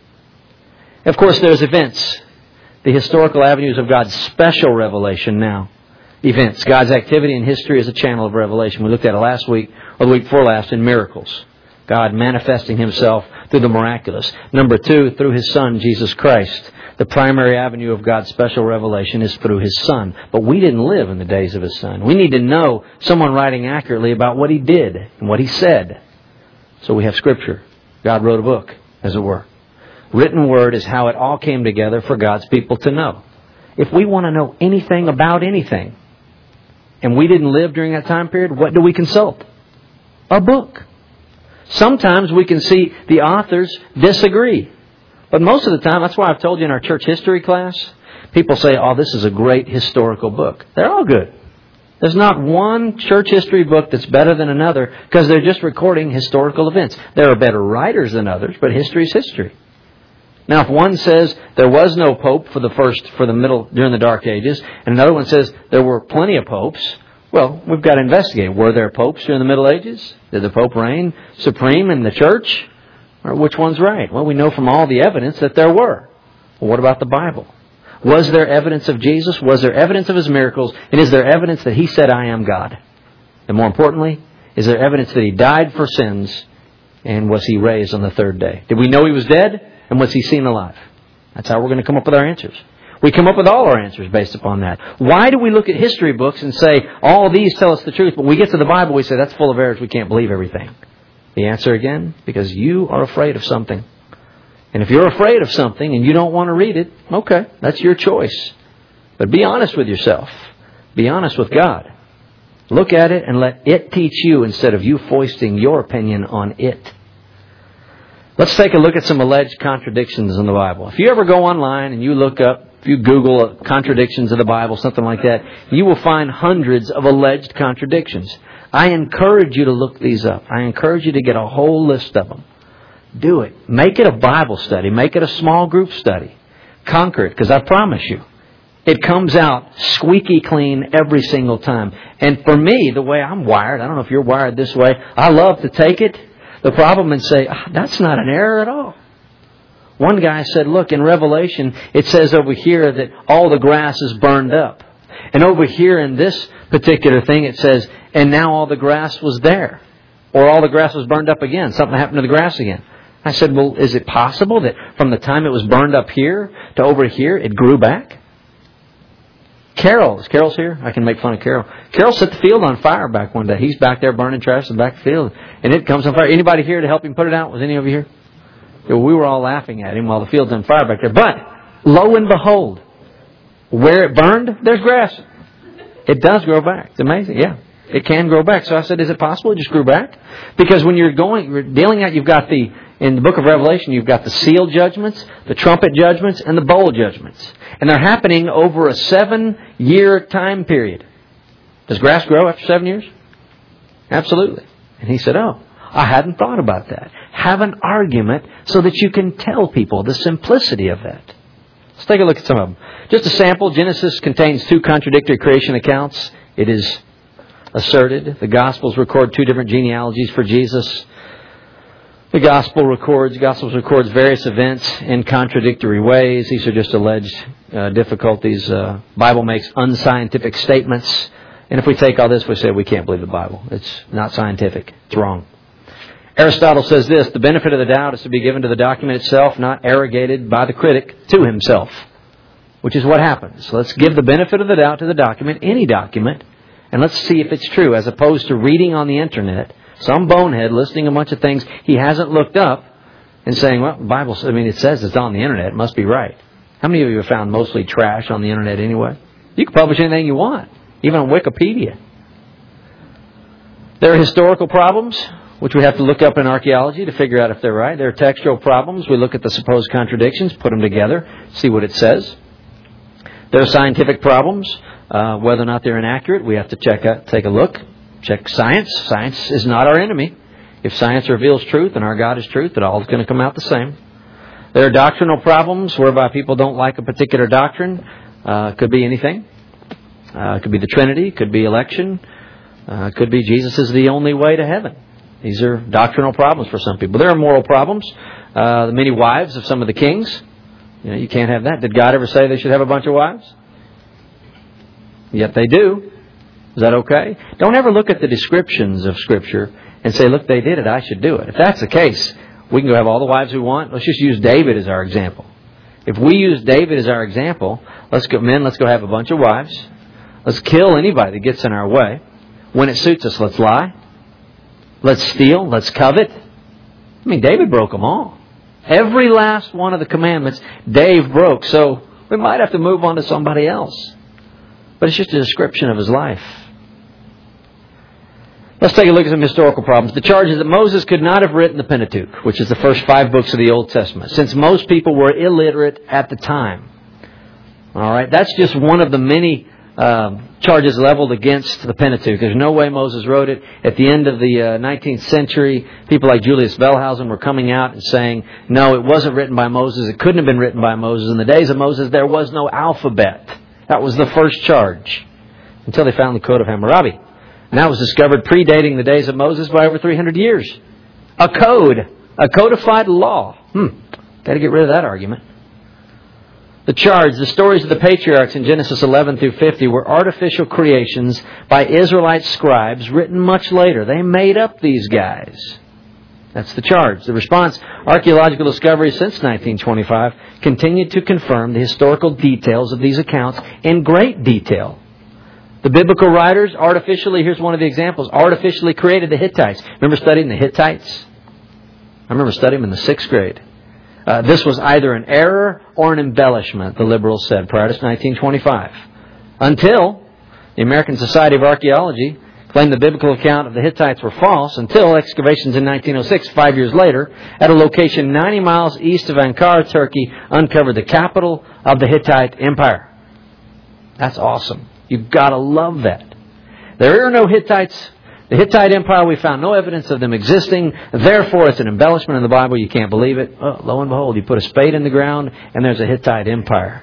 Of course, there's events, the historical avenues of God's special revelation now. Events. God's activity in history is a channel of revelation. We looked at it last week, or the week before last, in miracles. God manifesting Himself through the miraculous. Number 2, through His Son, Jesus Christ. The primary avenue of God's special revelation is through His Son. But we didn't live in the days of His Son. We need to know someone writing accurately about what He did and what He said. So we have Scripture. God wrote a book, as it were. Written Word is how it all came together for God's people to know. If we want to know anything about anything, and we didn't live during that time period, what do we consult? A book. Sometimes we can see the authors disagree. But most of the time, that's why I've told you in our church history class, people say, oh, this is a great historical book. They're all good. There's not one church history book that's better than another because they're just recording historical events. There are better writers than others, but history is history. Now, if one says there was no pope for the middle, during the Dark Ages, and another one says there were plenty of popes, well, we've got to investigate. Were there popes during the Middle Ages? Did the Pope reign supreme in the church? Or which one's right? Well, we know from all the evidence that there were. Well, what about the Bible? Was there evidence of Jesus? Was there evidence of His miracles? And is there evidence that He said, I am God? And more importantly, is there evidence that He died for sins? And was He raised on the third day? Did we know He was dead? And was He seen alive? That's how we're going to come up with our answers. We come up with all our answers based upon that. Why do we look at history books and say, all these tell us the truth, but when we get to the Bible, we say, that's full of errors, we can't believe everything? The answer again, because you are afraid of something. And if you're afraid of something and you don't want to read it, okay, that's your choice. But be honest with yourself. Be honest with God. Look at it and let it teach you instead of you foisting your opinion on it. Let's take a look at some alleged contradictions in the Bible. If you ever go online and you look up, if you Google contradictions of the Bible, something like that, you will find hundreds of alleged contradictions. I encourage you to look these up. I encourage you to get a whole list of them. Do it. Make it a Bible study. Make it a small group study. Conquer it, because I promise you, it comes out squeaky clean every single time. And for me, the way I'm wired, I don't know if you're wired this way, I love to take it, the problem, and say, that's not an error at all. One guy said, look, in Revelation, it says over here that all the grass is burned up. And over here in this particular thing, it says, and now all the grass was there. Or all the grass was burned up again. Something happened to the grass again. I said, well, is it possible that from the time it was burned up here to over here, it grew back? Carol's here. I can make fun of Carol. Carol set the field on fire back one day. He's back there burning trash in the back of the field. And it comes on fire. Anybody here to help him put it out? Was any of you here? We were all laughing at him while the field's on fire back there. But, lo and behold, where it burned, there's grass. It does grow back. It's amazing. Yeah. It can grow back. So I said, is it possible it just grew back? Because when you're dealing out, you've got in the book of Revelation, you've got the seal judgments, the trumpet judgments, and the bowl judgments. And they're happening over a 7-year time period. Does grass grow after 7 years? Absolutely. And he said, oh, I hadn't thought about that. Have an argument so that you can tell people the simplicity of that. Let's take a look at some of them. Just a sample. Genesis contains 2 contradictory creation accounts. It is asserted. The Gospels record 2 different genealogies for Jesus. The Gospels records various events in contradictory ways. These are just alleged difficulties. Bible makes unscientific statements. And if we take all this, we say we can't believe the Bible. It's not scientific. It's wrong. Aristotle says this, the benefit of the doubt is to be given to the document itself, not arrogated by the critic to himself, which is what happens. Let's give the benefit of the doubt to the document, any document, and let's see if it's true, as opposed to reading on the internet, some bonehead listing a bunch of things he hasn't looked up and saying, well, the Bible, it says it's on the internet. It must be right. How many of you have found mostly trash on the internet anyway? You can publish anything you want, even on Wikipedia. There are historical problems, which we have to look up in archaeology to figure out if they're right. There are textual problems. We look at the supposed contradictions, put them together, see what it says. There are scientific problems. Whether or not they're inaccurate, we have to take a look. Check science. Science is not our enemy. If science reveals truth and our God is truth, it all is going to come out the same. There are doctrinal problems whereby people don't like a particular doctrine. Could be anything. It could be the Trinity. It could be election. It could be Jesus is the only way to heaven. These are doctrinal problems for some people. There are moral problems. The many wives of some of the kings. You can't have that. Did God ever say they should have a bunch of wives? Yet they do. Is that okay? Don't ever look at the descriptions of Scripture and say, look, they did it, I should do it. If that's the case, we can go have all the wives we want. Let's just use David as our example. If we use David as our example, let's go have a bunch of wives. Let's kill anybody that gets in our way. When it suits us, let's lie. Let's steal. Let's covet. David broke them all. Every last one of the commandments, Dave broke. So we might have to move on to somebody else. But it's just a description of his life. Let's take a look at some historical problems. The charge is that Moses could not have written the Pentateuch, which is the first 5 books of the Old Testament, since most people were illiterate at the time. All right, that's just one of the many charges leveled against the Pentateuch. There's no way Moses wrote it. At the end of the 19th century, people like Julius Wellhausen were coming out and saying, no, it wasn't written by Moses. It couldn't have been written by Moses. In the days of Moses, there was no alphabet. That was the first charge, until they found the Code of Hammurabi. And that was discovered predating the days of Moses by over 300 years. A code, a codified law. Got to get rid of that argument. The charge, the stories of the patriarchs in Genesis 11 through 50 were artificial creations by Israelite scribes written much later. They made up these guys. That's the charge. The response, archaeological discoveries since 1925 continued to confirm the historical details of these accounts in great detail. The biblical writers artificially, here's one of the examples, artificially created the Hittites. Remember studying the Hittites? I remember studying them in the 6th grade. This was either an error or an embellishment, the liberals said, prior to 1925. Until the American Society of Archaeology claimed the biblical account of the Hittites were false, until excavations in 1906, 5 years later, at a location 90 miles east of Ankara, Turkey, uncovered the capital of the Hittite Empire. That's awesome. You've got to love that. There are no Hittites. The Hittite Empire, we found no evidence of them existing. Therefore, it's an embellishment in the Bible. You can't believe it. Oh, lo and behold, you put a spade in the ground and there's a Hittite Empire.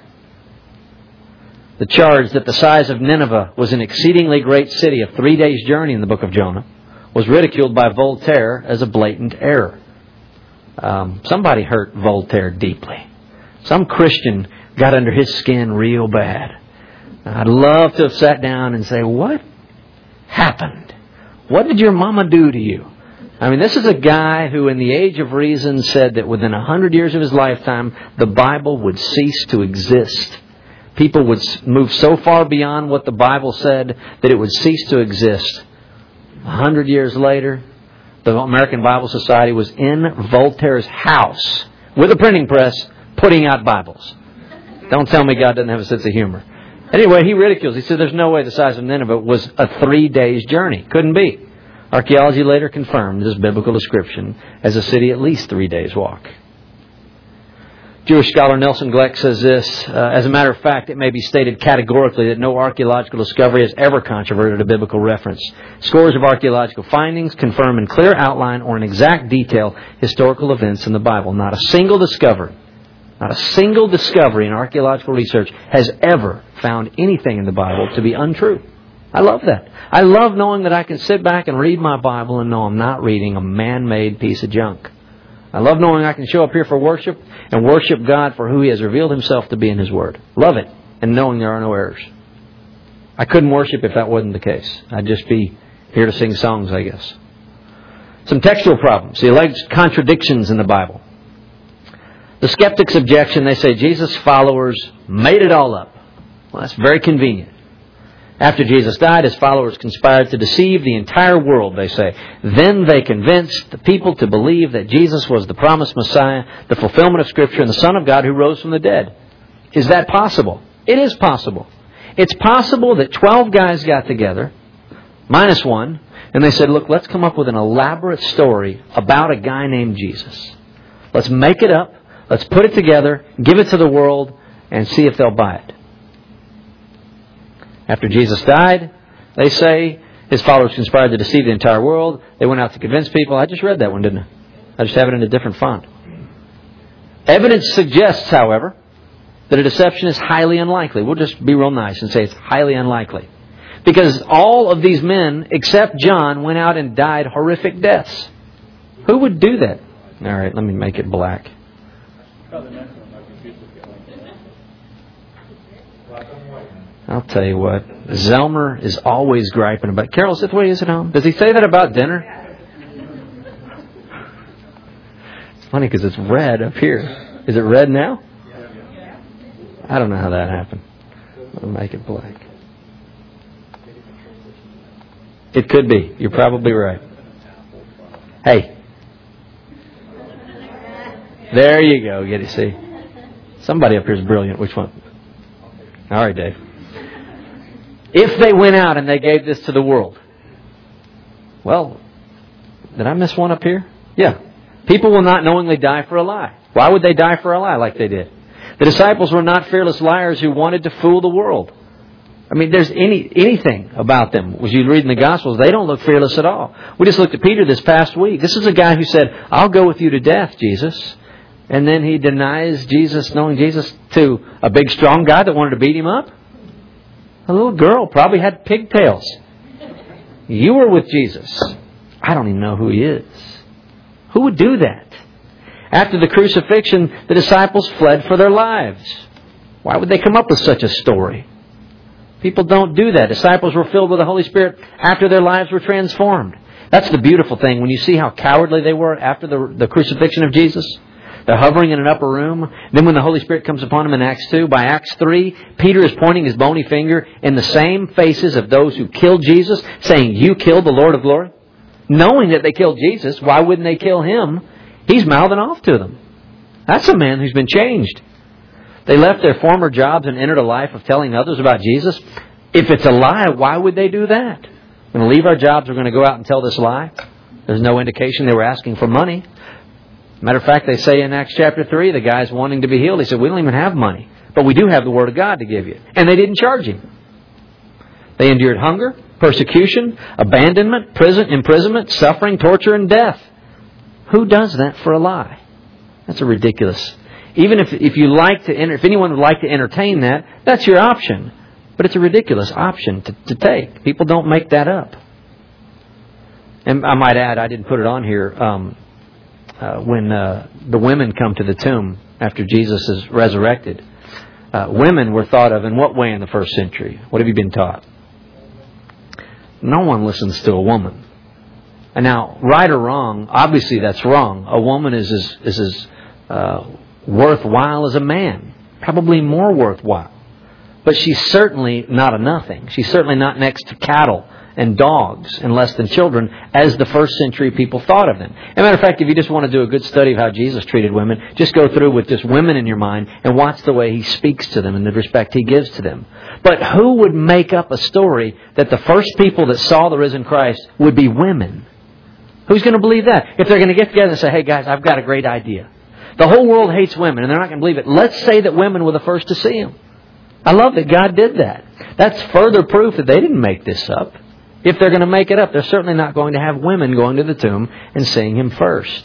The charge that the size of Nineveh was an exceedingly great city of 3 days' journey in the book of Jonah was ridiculed by Voltaire as a blatant error. Somebody hurt Voltaire deeply. Some Christian got under his skin real bad. I'd love to have sat down and say, what happened? What did your mama do to you? I mean, this is a guy who in the age of reason said that within 100 years of his lifetime, the Bible would cease to exist. People would move so far beyond what the Bible said that it would cease to exist. 100 years later, the American Bible Society was in Voltaire's house with a printing press putting out Bibles. Don't tell me God doesn't have a sense of humor. Anyway, he ridicules. He said there's no way the size of Nineveh was a 3 days journey. Couldn't be. Archaeology later confirmed this biblical description as a city at least 3 days walk. Jewish scholar Nelson Gleck says this, as a matter of fact, it may be stated categorically that no archaeological discovery has ever controverted a biblical reference. Scores of archaeological findings confirm in clear outline or in exact detail historical events in the Bible. Not a single discovery in archaeological research has ever found anything in the Bible to be untrue. I love that. I love knowing that I can sit back and read my Bible and know I'm not reading a man-made piece of junk. I love knowing I can show up here for worship and worship God for who He has revealed Himself to be in His Word. Love it. And knowing there are no errors. I couldn't worship if that wasn't the case. I'd just be here to sing songs, I guess. Some textual problems. The alleged contradictions in the Bible. The skeptics' objection, they say Jesus' followers made it all up. Well, that's very convenient. After Jesus died, His followers conspired to deceive the entire world, they say. Then they convinced the people to believe that Jesus was the promised Messiah, the fulfillment of Scripture, and the Son of God who rose from the dead. Is that possible? It is possible. It's possible that 12 guys got together, minus one, and they said, look, let's come up with an elaborate story about a guy named Jesus. Let's make it up. Let's put it together, give it to the world, and see if they'll buy it. After Jesus died, they say, His followers conspired to deceive the entire world. They went out to convince people. I just read that one, didn't I? I just have it in a different font. Evidence suggests, however, that a deception is highly unlikely. We'll just be real nice and say it's highly unlikely. Because all of these men, except John, went out and died horrific deaths. Who would do that? All right, let me make it black. I'll tell you what. Zelmer is always griping about... Carol, is that the way he is at home? Does he say that about dinner? It's funny because it's red up here. Is it red now? I don't know how that happened. I'll make it black. It could be. You're probably right. Hey. There you go. Get it, see? Somebody up here is brilliant. Which one? All right, Dave. If they went out and they gave this to the world. Well, did I miss one up here? Yeah. People will not knowingly die for a lie. Why would they die for a lie like they did? The disciples were not fearless liars who wanted to fool the world. I mean, there's anything about them. As you read in the Gospels, they don't look fearless at all. We just looked at Peter this past week. This is a guy who said, I'll go with you to death, Jesus. And then he denies Jesus, knowing Jesus, to a big, strong guy that wanted to beat him up. A little girl probably had pigtails. You were with Jesus. I don't even know who he is. Who would do that? After the crucifixion, the disciples fled for their lives. Why would they come up with such a story? People don't do that. Disciples were filled with the Holy Spirit after their lives were transformed. That's the beautiful thing. When you see how cowardly they were after the crucifixion of Jesus, they're hovering in an upper room. Then when the Holy Spirit comes upon them in Acts 2, by Acts 3, Peter is pointing his bony finger in the same faces of those who killed Jesus, saying, "You killed the Lord of glory." Knowing that they killed Jesus, why wouldn't they kill Him? He's mouthing off to them. That's a man who's been changed. They left their former jobs and entered a life of telling others about Jesus. If it's a lie, why would they do that? We're going to leave our jobs, we're going to go out and tell this lie. There's no indication they were asking for money. Matter of fact, they say in Acts chapter 3, the guy's wanting to be healed. He said, "We don't even have money, but we do have the Word of God to give you." And they didn't charge him. They endured hunger, persecution, abandonment, prison, imprisonment, suffering, torture, and death. Who does that for a lie? That's ridiculous. Even if anyone would like to entertain that, that's your option. But it's a ridiculous option to take. People don't make that up. And I might add, I didn't put it on here, when the women come to the tomb after Jesus is resurrected, women were thought of in what way in the first century? What have you been taught? No one listens to a woman. And now, right or wrong, obviously that's wrong. A woman is as worthwhile as a man. Probably more worthwhile. But she's certainly not a nothing. She's certainly not next to cattle and dogs and less than children as the first century people thought of them. As a matter of fact, if you just want to do a good study of how Jesus treated women, just go through with just women in your mind and watch the way He speaks to them and the respect He gives to them. But who would make up a story that the first people that saw the risen Christ would be women? Who's going to believe that? If they're going to get together and say, "Hey guys, I've got a great idea. The whole world hates women and they're not going to believe it. Let's say that women were the first to see Him." I love that God did that. That's further proof that they didn't make this up. If they're going to make it up, they're certainly not going to have women going to the tomb and seeing Him first.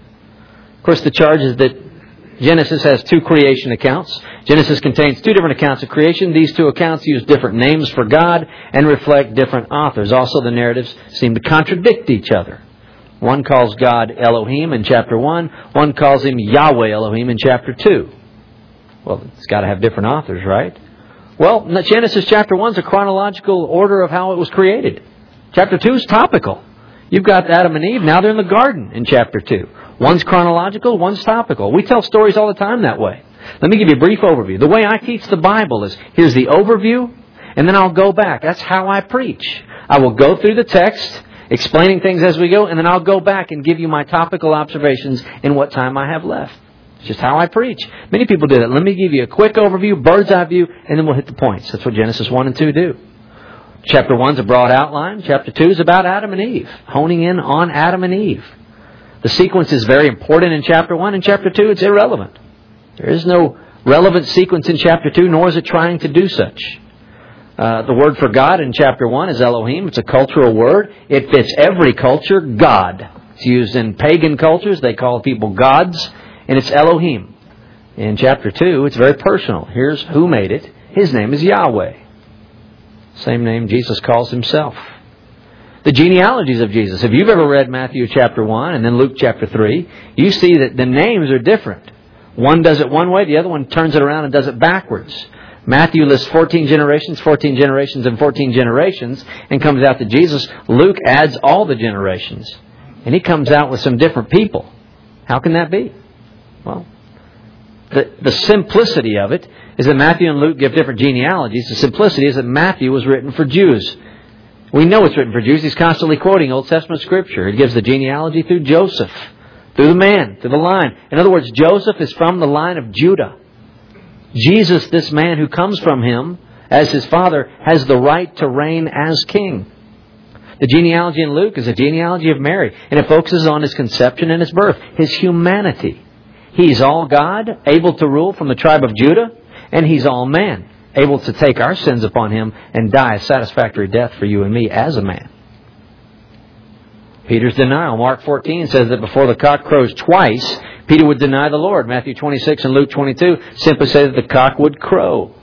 Of course, the charge is that Genesis has two creation accounts. Genesis contains two different accounts of creation. These two accounts use different names for God and reflect different authors. Also, the narratives seem to contradict each other. One calls God Elohim in chapter 1. One calls Him Yahweh Elohim in chapter 2. Well, it's got to have different authors, right? Well, Genesis chapter 1 is a chronological order of how it was created. Chapter 2 is topical. You've got Adam and Eve. Now they're in the garden in chapter 2. One's chronological, one's topical. We tell stories all the time that way. Let me give you a brief overview. The way I teach the Bible is, here's the overview, and then I'll go back. That's how I preach. I will go through the text, explaining things as we go, and then I'll go back and give you my topical observations in what time I have left. It's just how I preach. Many people do that. Let me give you a quick overview, bird's eye view, and then we'll hit the points. That's what Genesis 1 and 2 do. Chapter 1 is a broad outline. Chapter 2 is about Adam and Eve, honing in on Adam and Eve. The sequence is very important in chapter 1. In chapter 2, it's irrelevant. There is no relevant sequence in chapter 2, nor is it trying to do such. The word for God in chapter 1 is Elohim. It's a cultural word. It fits every culture, God. It's used in pagan cultures. They call people gods. And it's Elohim. In chapter 2, it's very personal. Here's who made it. His name is Yahweh. Same name Jesus calls Himself. The genealogies of Jesus. If you've ever read Matthew chapter 1 and then Luke chapter 3, you see that the names are different. One does it one way, the other one turns it around and does it backwards. Matthew lists 14 generations, and 14 generations, and comes out to Jesus. Luke adds all the generations. And he comes out with some different people. How can that be? Well, the simplicity of it is that Matthew and Luke give different genealogies. The simplicity is that Matthew was written for Jews. We know it's written for Jews. He's constantly quoting Old Testament Scripture. He gives the genealogy through Joseph, through the man, through the line. In other words, Joseph is from the line of Judah. Jesus, this man who comes from him as his father, has the right to reign as king. The genealogy in Luke is a genealogy of Mary, and it focuses on His conception and His birth, His humanity. He's all God, able to rule from the tribe of Judah, and He's all man, able to take our sins upon Him and die a satisfactory death for you and me as a man. Peter's denial. Mark 14 says that before the cock crows twice, Peter would deny the Lord. Matthew 26 and Luke 22 simply say that the cock would crow.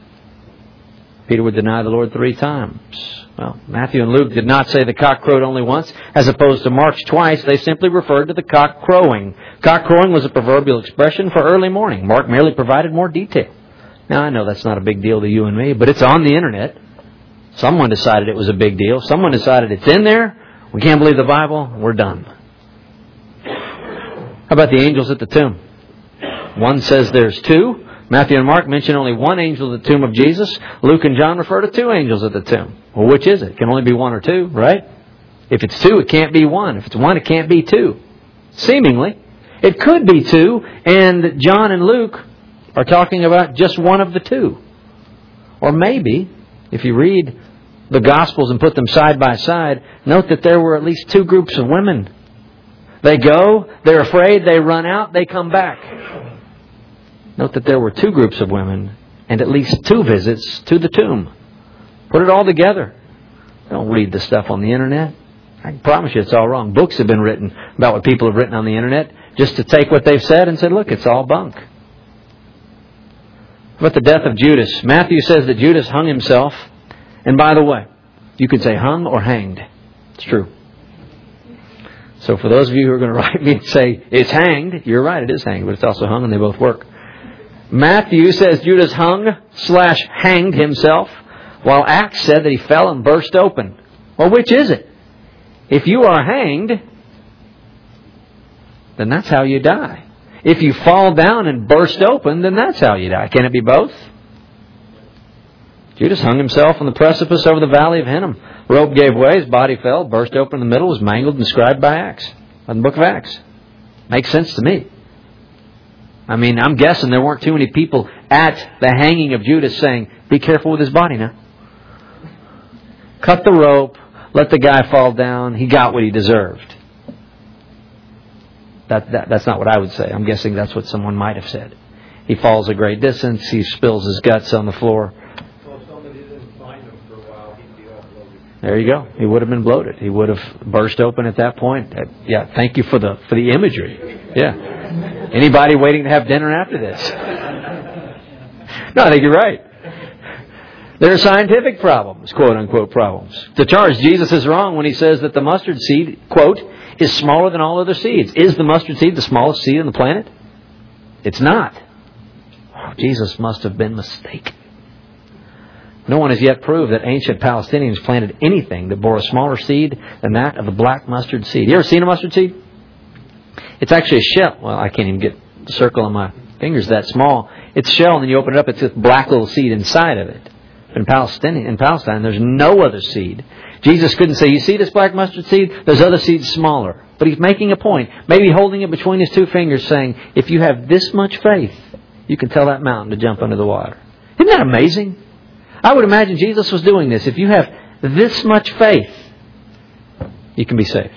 Peter would deny the Lord 3 times. Well, Matthew and Luke did not say the cock crowed only once, as opposed to Mark's twice. They simply referred to the cock crowing. Cock crowing was a proverbial expression for early morning. Mark merely provided more detail. Now, I know that's not a big deal to you and me, but it's on the internet. Someone decided it was a big deal. Someone decided it's in there. We can't believe the Bible. We're done. How about the angels at the tomb? One says there's two. Matthew and Mark mention only one angel at the tomb of Jesus. Luke and John refer to two angels at the tomb. Well, which is it? It can only be one or two, right? If it's two, it can't be one. If it's one, it can't be two. Seemingly. It could be two, and John and Luke are talking about just one of the two. Or maybe, if you read the Gospels and put them side by side, note that there were at least two groups of women. They go, they're afraid, they run out, they come back. Note that there were two groups of women and at least two visits to the tomb. Put it all together. Don't read the stuff on the internet. I can promise you it's all wrong. Books have been written about what people have written on the internet just to take what they've said and say, look, it's all bunk. About the death of Judas. Matthew says that Judas hung himself. And by the way, you could say hung or hanged. It's true. So for those of you who are going to write me and say, it's hanged, you're right, it is hanged, but it's also hung and they both work. Matthew says Judas hung/hanged himself, while Acts said that he fell and burst open. Well, which is it? If you are hanged, then that's how you die. If you fall down and burst open, then that's how you die. Can it be both? Judas hung himself on the precipice over the valley of Hinnom. Rope gave way, his body fell, burst open in the middle, was mangled and described by Acts, by the book of Acts. Makes sense to me. I mean, I'm guessing there weren't too many people at the hanging of Judas saying, be careful with his body now. Cut the rope, let the guy fall down, he got what he deserved. That's not what I would say. I'm guessing that's what someone might have said. He falls a great distance, he spills his guts on the floor. Well, if somebody didn't find him for a while, he'd be all bloated. There you go. He would have been bloated. He would have burst open at that point. Yeah, thank you for the imagery. Yeah. Anybody waiting to have dinner after this? No, I think you're right. There are scientific problems, quote unquote problems. To charge Jesus is wrong when he says that the mustard seed, quote, is smaller than all other seeds. Is the mustard seed the smallest seed on the planet? It's not. Oh, Jesus must have been mistaken. No one has yet proved that ancient Palestinians planted anything that bore a smaller seed than that of the black mustard seed. You ever seen a mustard seed? It's actually a shell. Well, I can't even get the circle on my fingers that small. It's a shell, and then you open it up, it's a black little seed inside of it. In Palestine, there's no other seed. Jesus couldn't say, you see this black mustard seed? There's other seeds smaller. But he's making a point, maybe holding it between his two fingers, saying, if you have this much faith, you can tell that mountain to jump under the water. Isn't that amazing? I would imagine Jesus was doing this. If you have this much faith, you can be saved.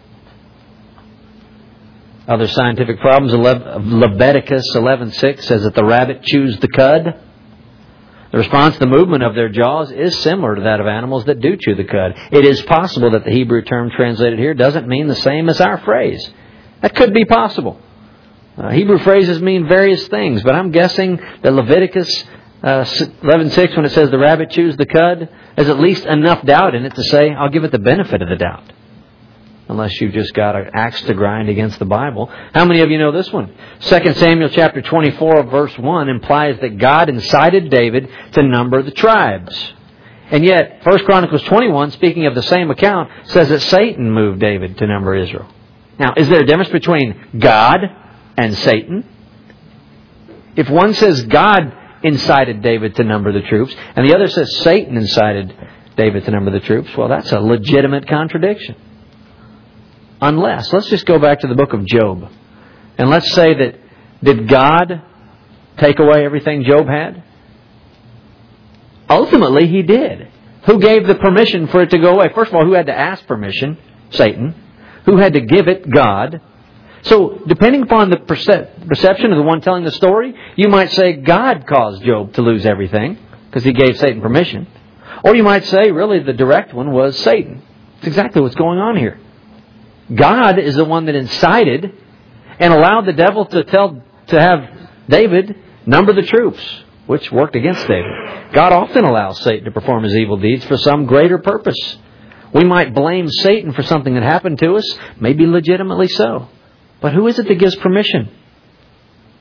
Other scientific problems, Leviticus 11:6 says that the rabbit chews the cud. The response to the movement of their jaws is similar to that of animals that do chew the cud. It is possible that the Hebrew term translated here doesn't mean the same as our phrase. That could be possible. Hebrew phrases mean various things, but I'm guessing that Leviticus 11:6, when it says the rabbit chews the cud, there's at least enough doubt in it to say, I'll give it the benefit of the doubt. Unless you've just got an axe to grind against the Bible. How many of you know this one? 2 Samuel chapter 24, verse 1 implies that God incited David to number the tribes. And yet, 1 Chronicles 21, speaking of the same account, says that Satan moved David to number Israel. Now, is there a difference between God and Satan? If one says God incited David to number the troops, and the other says Satan incited David to number the troops, well, that's a legitimate contradiction. Unless, let's just go back to the book of Job. And let's say that, did God take away everything Job had? Ultimately, He did. Who gave the permission for it to go away? First of all, who had to ask permission? Satan. Who had to give it? God. So, depending upon the perception of the one telling the story, you might say God caused Job to lose everything because he gave Satan permission. Or you might say, really, the direct one was Satan. That's exactly what's going on here. God is the one that incited and allowed the devil to have David number the troops, which worked against David. God often allows Satan to perform his evil deeds for some greater purpose. We might blame Satan for something that happened to us, maybe legitimately so. But who is it that gives permission?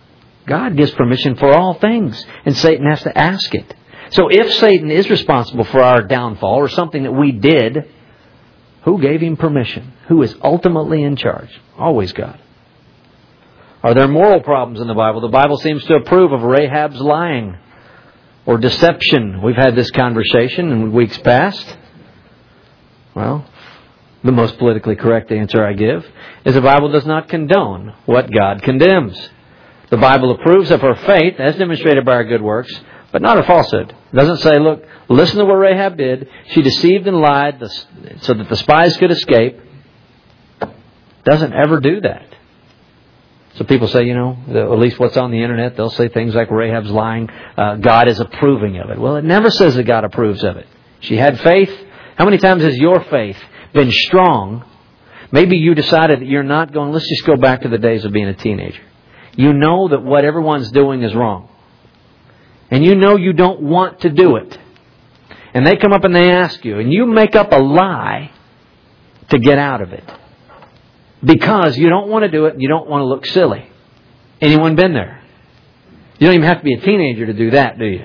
God gives permission for all things, and Satan has to ask it. So if Satan is responsible for our downfall or something that we did, who gave him permission? Who is ultimately in charge? Always God. Are there moral problems in the Bible? The Bible seems to approve of Rahab's lying or deception. We've had this conversation in weeks past. Well, the most politically correct answer I give is the Bible does not condone what God condemns. The Bible approves of her faith as demonstrated by her good works, but not her falsehood. It doesn't say, look, listen to what Rahab did. She deceived and lied so that the spies could escape. Doesn't ever do that. So people say, at least what's on the internet, they'll say things like Rahab's lying. God is approving of it. Well, it never says that God approves of it. She had faith. How many times has your faith been strong? Maybe you decided that you're not going, let's just go back to the days of being a teenager. You know that what everyone's doing is wrong. And you know you don't want to do it. And they come up and they ask you, and you make up a lie to get out of it. Because you don't want to do it and you don't want to look silly. Anyone been there? You don't even have to be a teenager to do that, do you?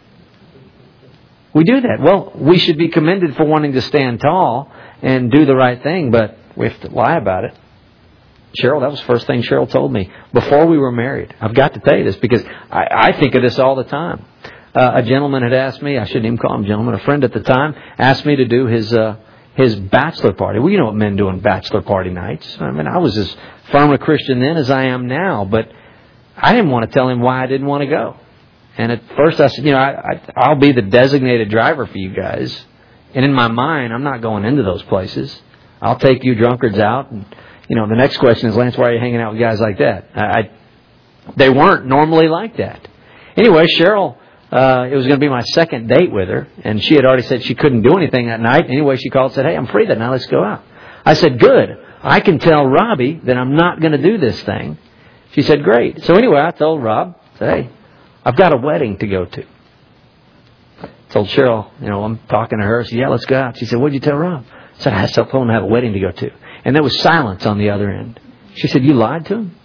We do that. Well, we should be commended for wanting to stand tall and do the right thing, but we have to lie about it. Cheryl, that was the first thing Cheryl told me before we were married. I've got to tell you this because I think of this all the time. A gentleman had asked me, I shouldn't even call him gentleman, a friend at the time, asked me to do his bachelor party. Well, you know what men do on bachelor party nights. I mean, I was as firm a Christian then as I am now, but I didn't want to tell him why I didn't want to go. And at first I said, I'll be the designated driver for you guys. And in my mind, I'm not going into those places. I'll take you drunkards out. And, the next question is, Lance, why are you hanging out with guys like that? They weren't normally like that. Anyway, Cheryl, it was going to be my second date with her. And she had already said she couldn't do anything that night. Anyway, she called and said, hey, I'm free that night. Let's go out. I said, good. I can tell Robbie that I'm not going to do this thing. She said, great. So anyway, I told Rob, hey, I've got a wedding to go to. Told Cheryl, I'm talking to her. She said, yeah, let's go out. She said, what'd you tell Rob? I said, I told him I have a wedding to go to. And there was silence on the other end. She said, you lied to him?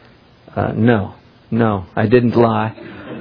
No, I didn't lie.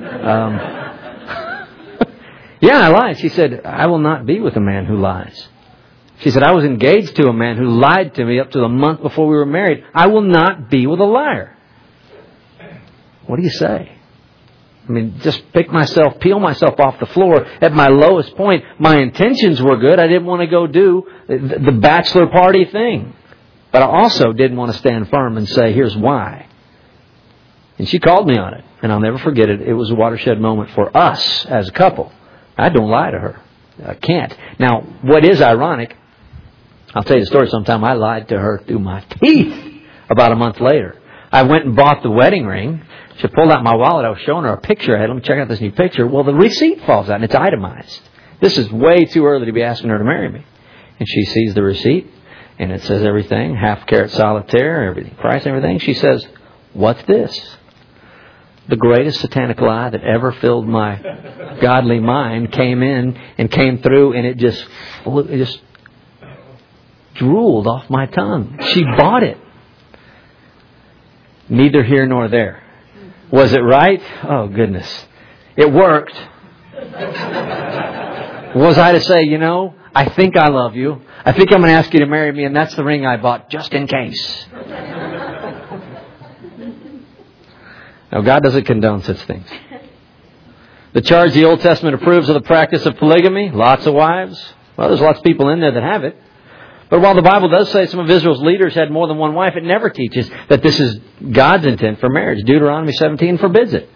Yeah, I lied. She said, I will not be with a man who lies. She said, I was engaged to a man who lied to me up to the month before we were married. I will not be with a liar. What do you say? I mean, just peel myself off the floor at my lowest point. My intentions were good. I didn't want to go do the bachelor party thing. But I also didn't want to stand firm and say, here's why. And she called me on it. And I'll never forget it. It was a watershed moment for us as a couple. I don't lie to her. I can't. Now, what is ironic, I'll tell you the story sometime. I lied to her through my teeth about a month later. I went and bought the wedding ring. She pulled out my wallet. I was showing her a picture. I had, let me check out this new picture. Well, the receipt falls out and it's itemized. This is way too early to be asking her to marry me. And she sees the receipt and it says everything, 1/2 carat solitaire, everything, price, everything. She says, what's this? The greatest satanic lie that ever filled my godly mind came in and came through, and it just drooled off my tongue. She bought it. Neither here nor there. Was it right? Oh, goodness. It worked. Was I to say, I think I love you. I think I'm going to ask you to marry me, and that's the ring I bought just in case. No, God doesn't condone such things. The charge the Old Testament approves of the practice of polygamy, lots of wives. Well, there's lots of people in there that have it. But while the Bible does say some of Israel's leaders had more than one wife, it never teaches that this is God's intent for marriage. Deuteronomy 17 forbids it.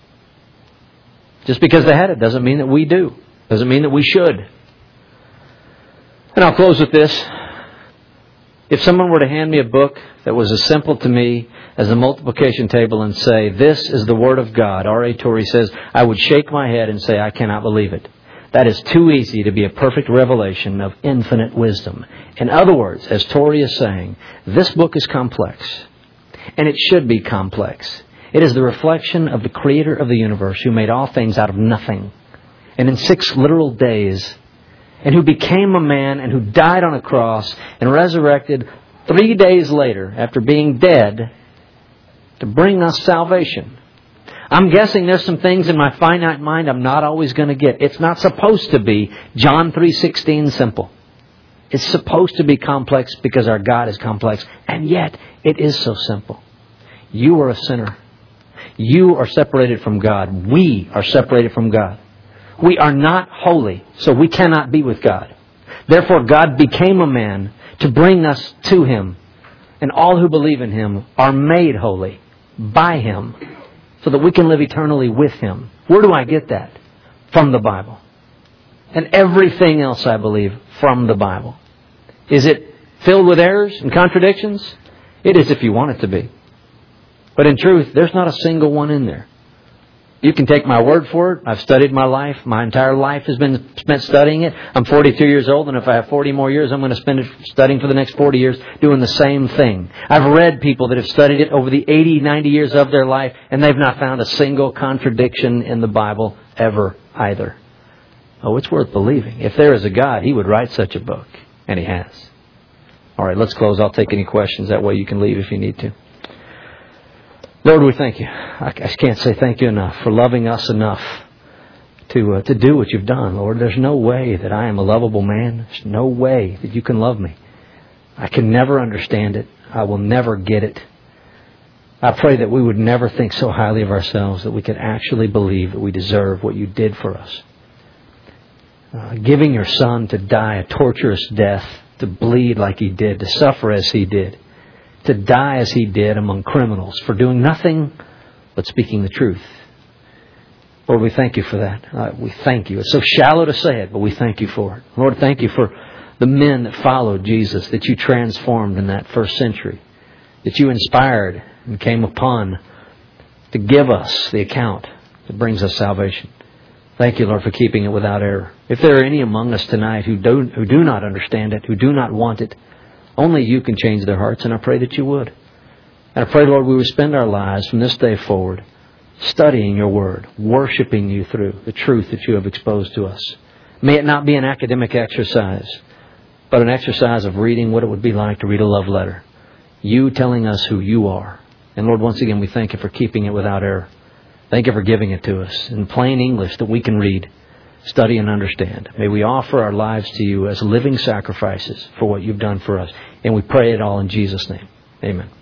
Just because they had it doesn't mean that we do. Doesn't mean that we should. And I'll close with this. If someone were to hand me a book that was as simple to me as the multiplication table and say, this is the Word of God, R.A. Torrey says, I would shake my head and say, I cannot believe it. That is too easy to be a perfect revelation of infinite wisdom. In other words, as Torrey is saying, this book is complex. And it should be complex. It is the reflection of the Creator of the universe who made all things out of nothing. And in 6 literal days, and who became a man and who died on a cross and resurrected 3 days later after being dead to bring us salvation. I'm guessing there's some things in my finite mind I'm not always going to get. It's not supposed to be John 3:16 simple. It's supposed to be complex because our God is complex. And yet, it is so simple. You are a sinner. You are separated from God. We are separated from God. We are not holy, so we cannot be with God. Therefore, God became a man to bring us to Him. And all who believe in Him are made holy by Him so that we can live eternally with Him. Where do I get that? From the Bible. And everything else, I believe, from the Bible. Is it filled with errors and contradictions? It is if you want it to be. But in truth, there's not a single one in there. You can take my word for it. I've studied my life. My entire life has been spent studying it. I'm 42 years old, and if I have 40 more years, I'm going to spend it studying for the next 40 years doing the same thing. I've read people that have studied it over the 80, 90 years of their life, and they've not found a single contradiction in the Bible ever either. Oh, it's worth believing. If there is a God, He would write such a book. And He has. All right, let's close. I'll take any questions. That way you can leave if you need to. Lord, we thank You. I can't say thank You enough for loving us enough to do what You've done, Lord. There's no way that I am a lovable man. There's no way that You can love me. I can never understand it. I will never get it. I pray that we would never think so highly of ourselves that we could actually believe that we deserve what You did for us. Giving Your Son to die a torturous death, to bleed like He did, to suffer as He did, to die as He did among criminals for doing nothing but speaking the truth. Lord, we thank You for that. We thank You. It's so shallow to say it, but we thank You for it. Lord, thank You for the men that followed Jesus, that You transformed in that first century, that You inspired and came upon to give us the account that brings us salvation. Thank You, Lord, for keeping it without error. If there are any among us tonight who do not understand it, who do not want it, only You can change their hearts, and I pray that You would. And I pray, Lord, we would spend our lives from this day forward studying Your Word, worshiping You through the truth that You have exposed to us. May it not be an academic exercise, but an exercise of reading what it would be like to read a love letter. You telling us who You are. And Lord, once again, we thank You for keeping it without error. Thank You for giving it to us in plain English that we can read, study, and understand. May we offer our lives to You as living sacrifices for what You've done for us. And we pray it all in Jesus' name. Amen.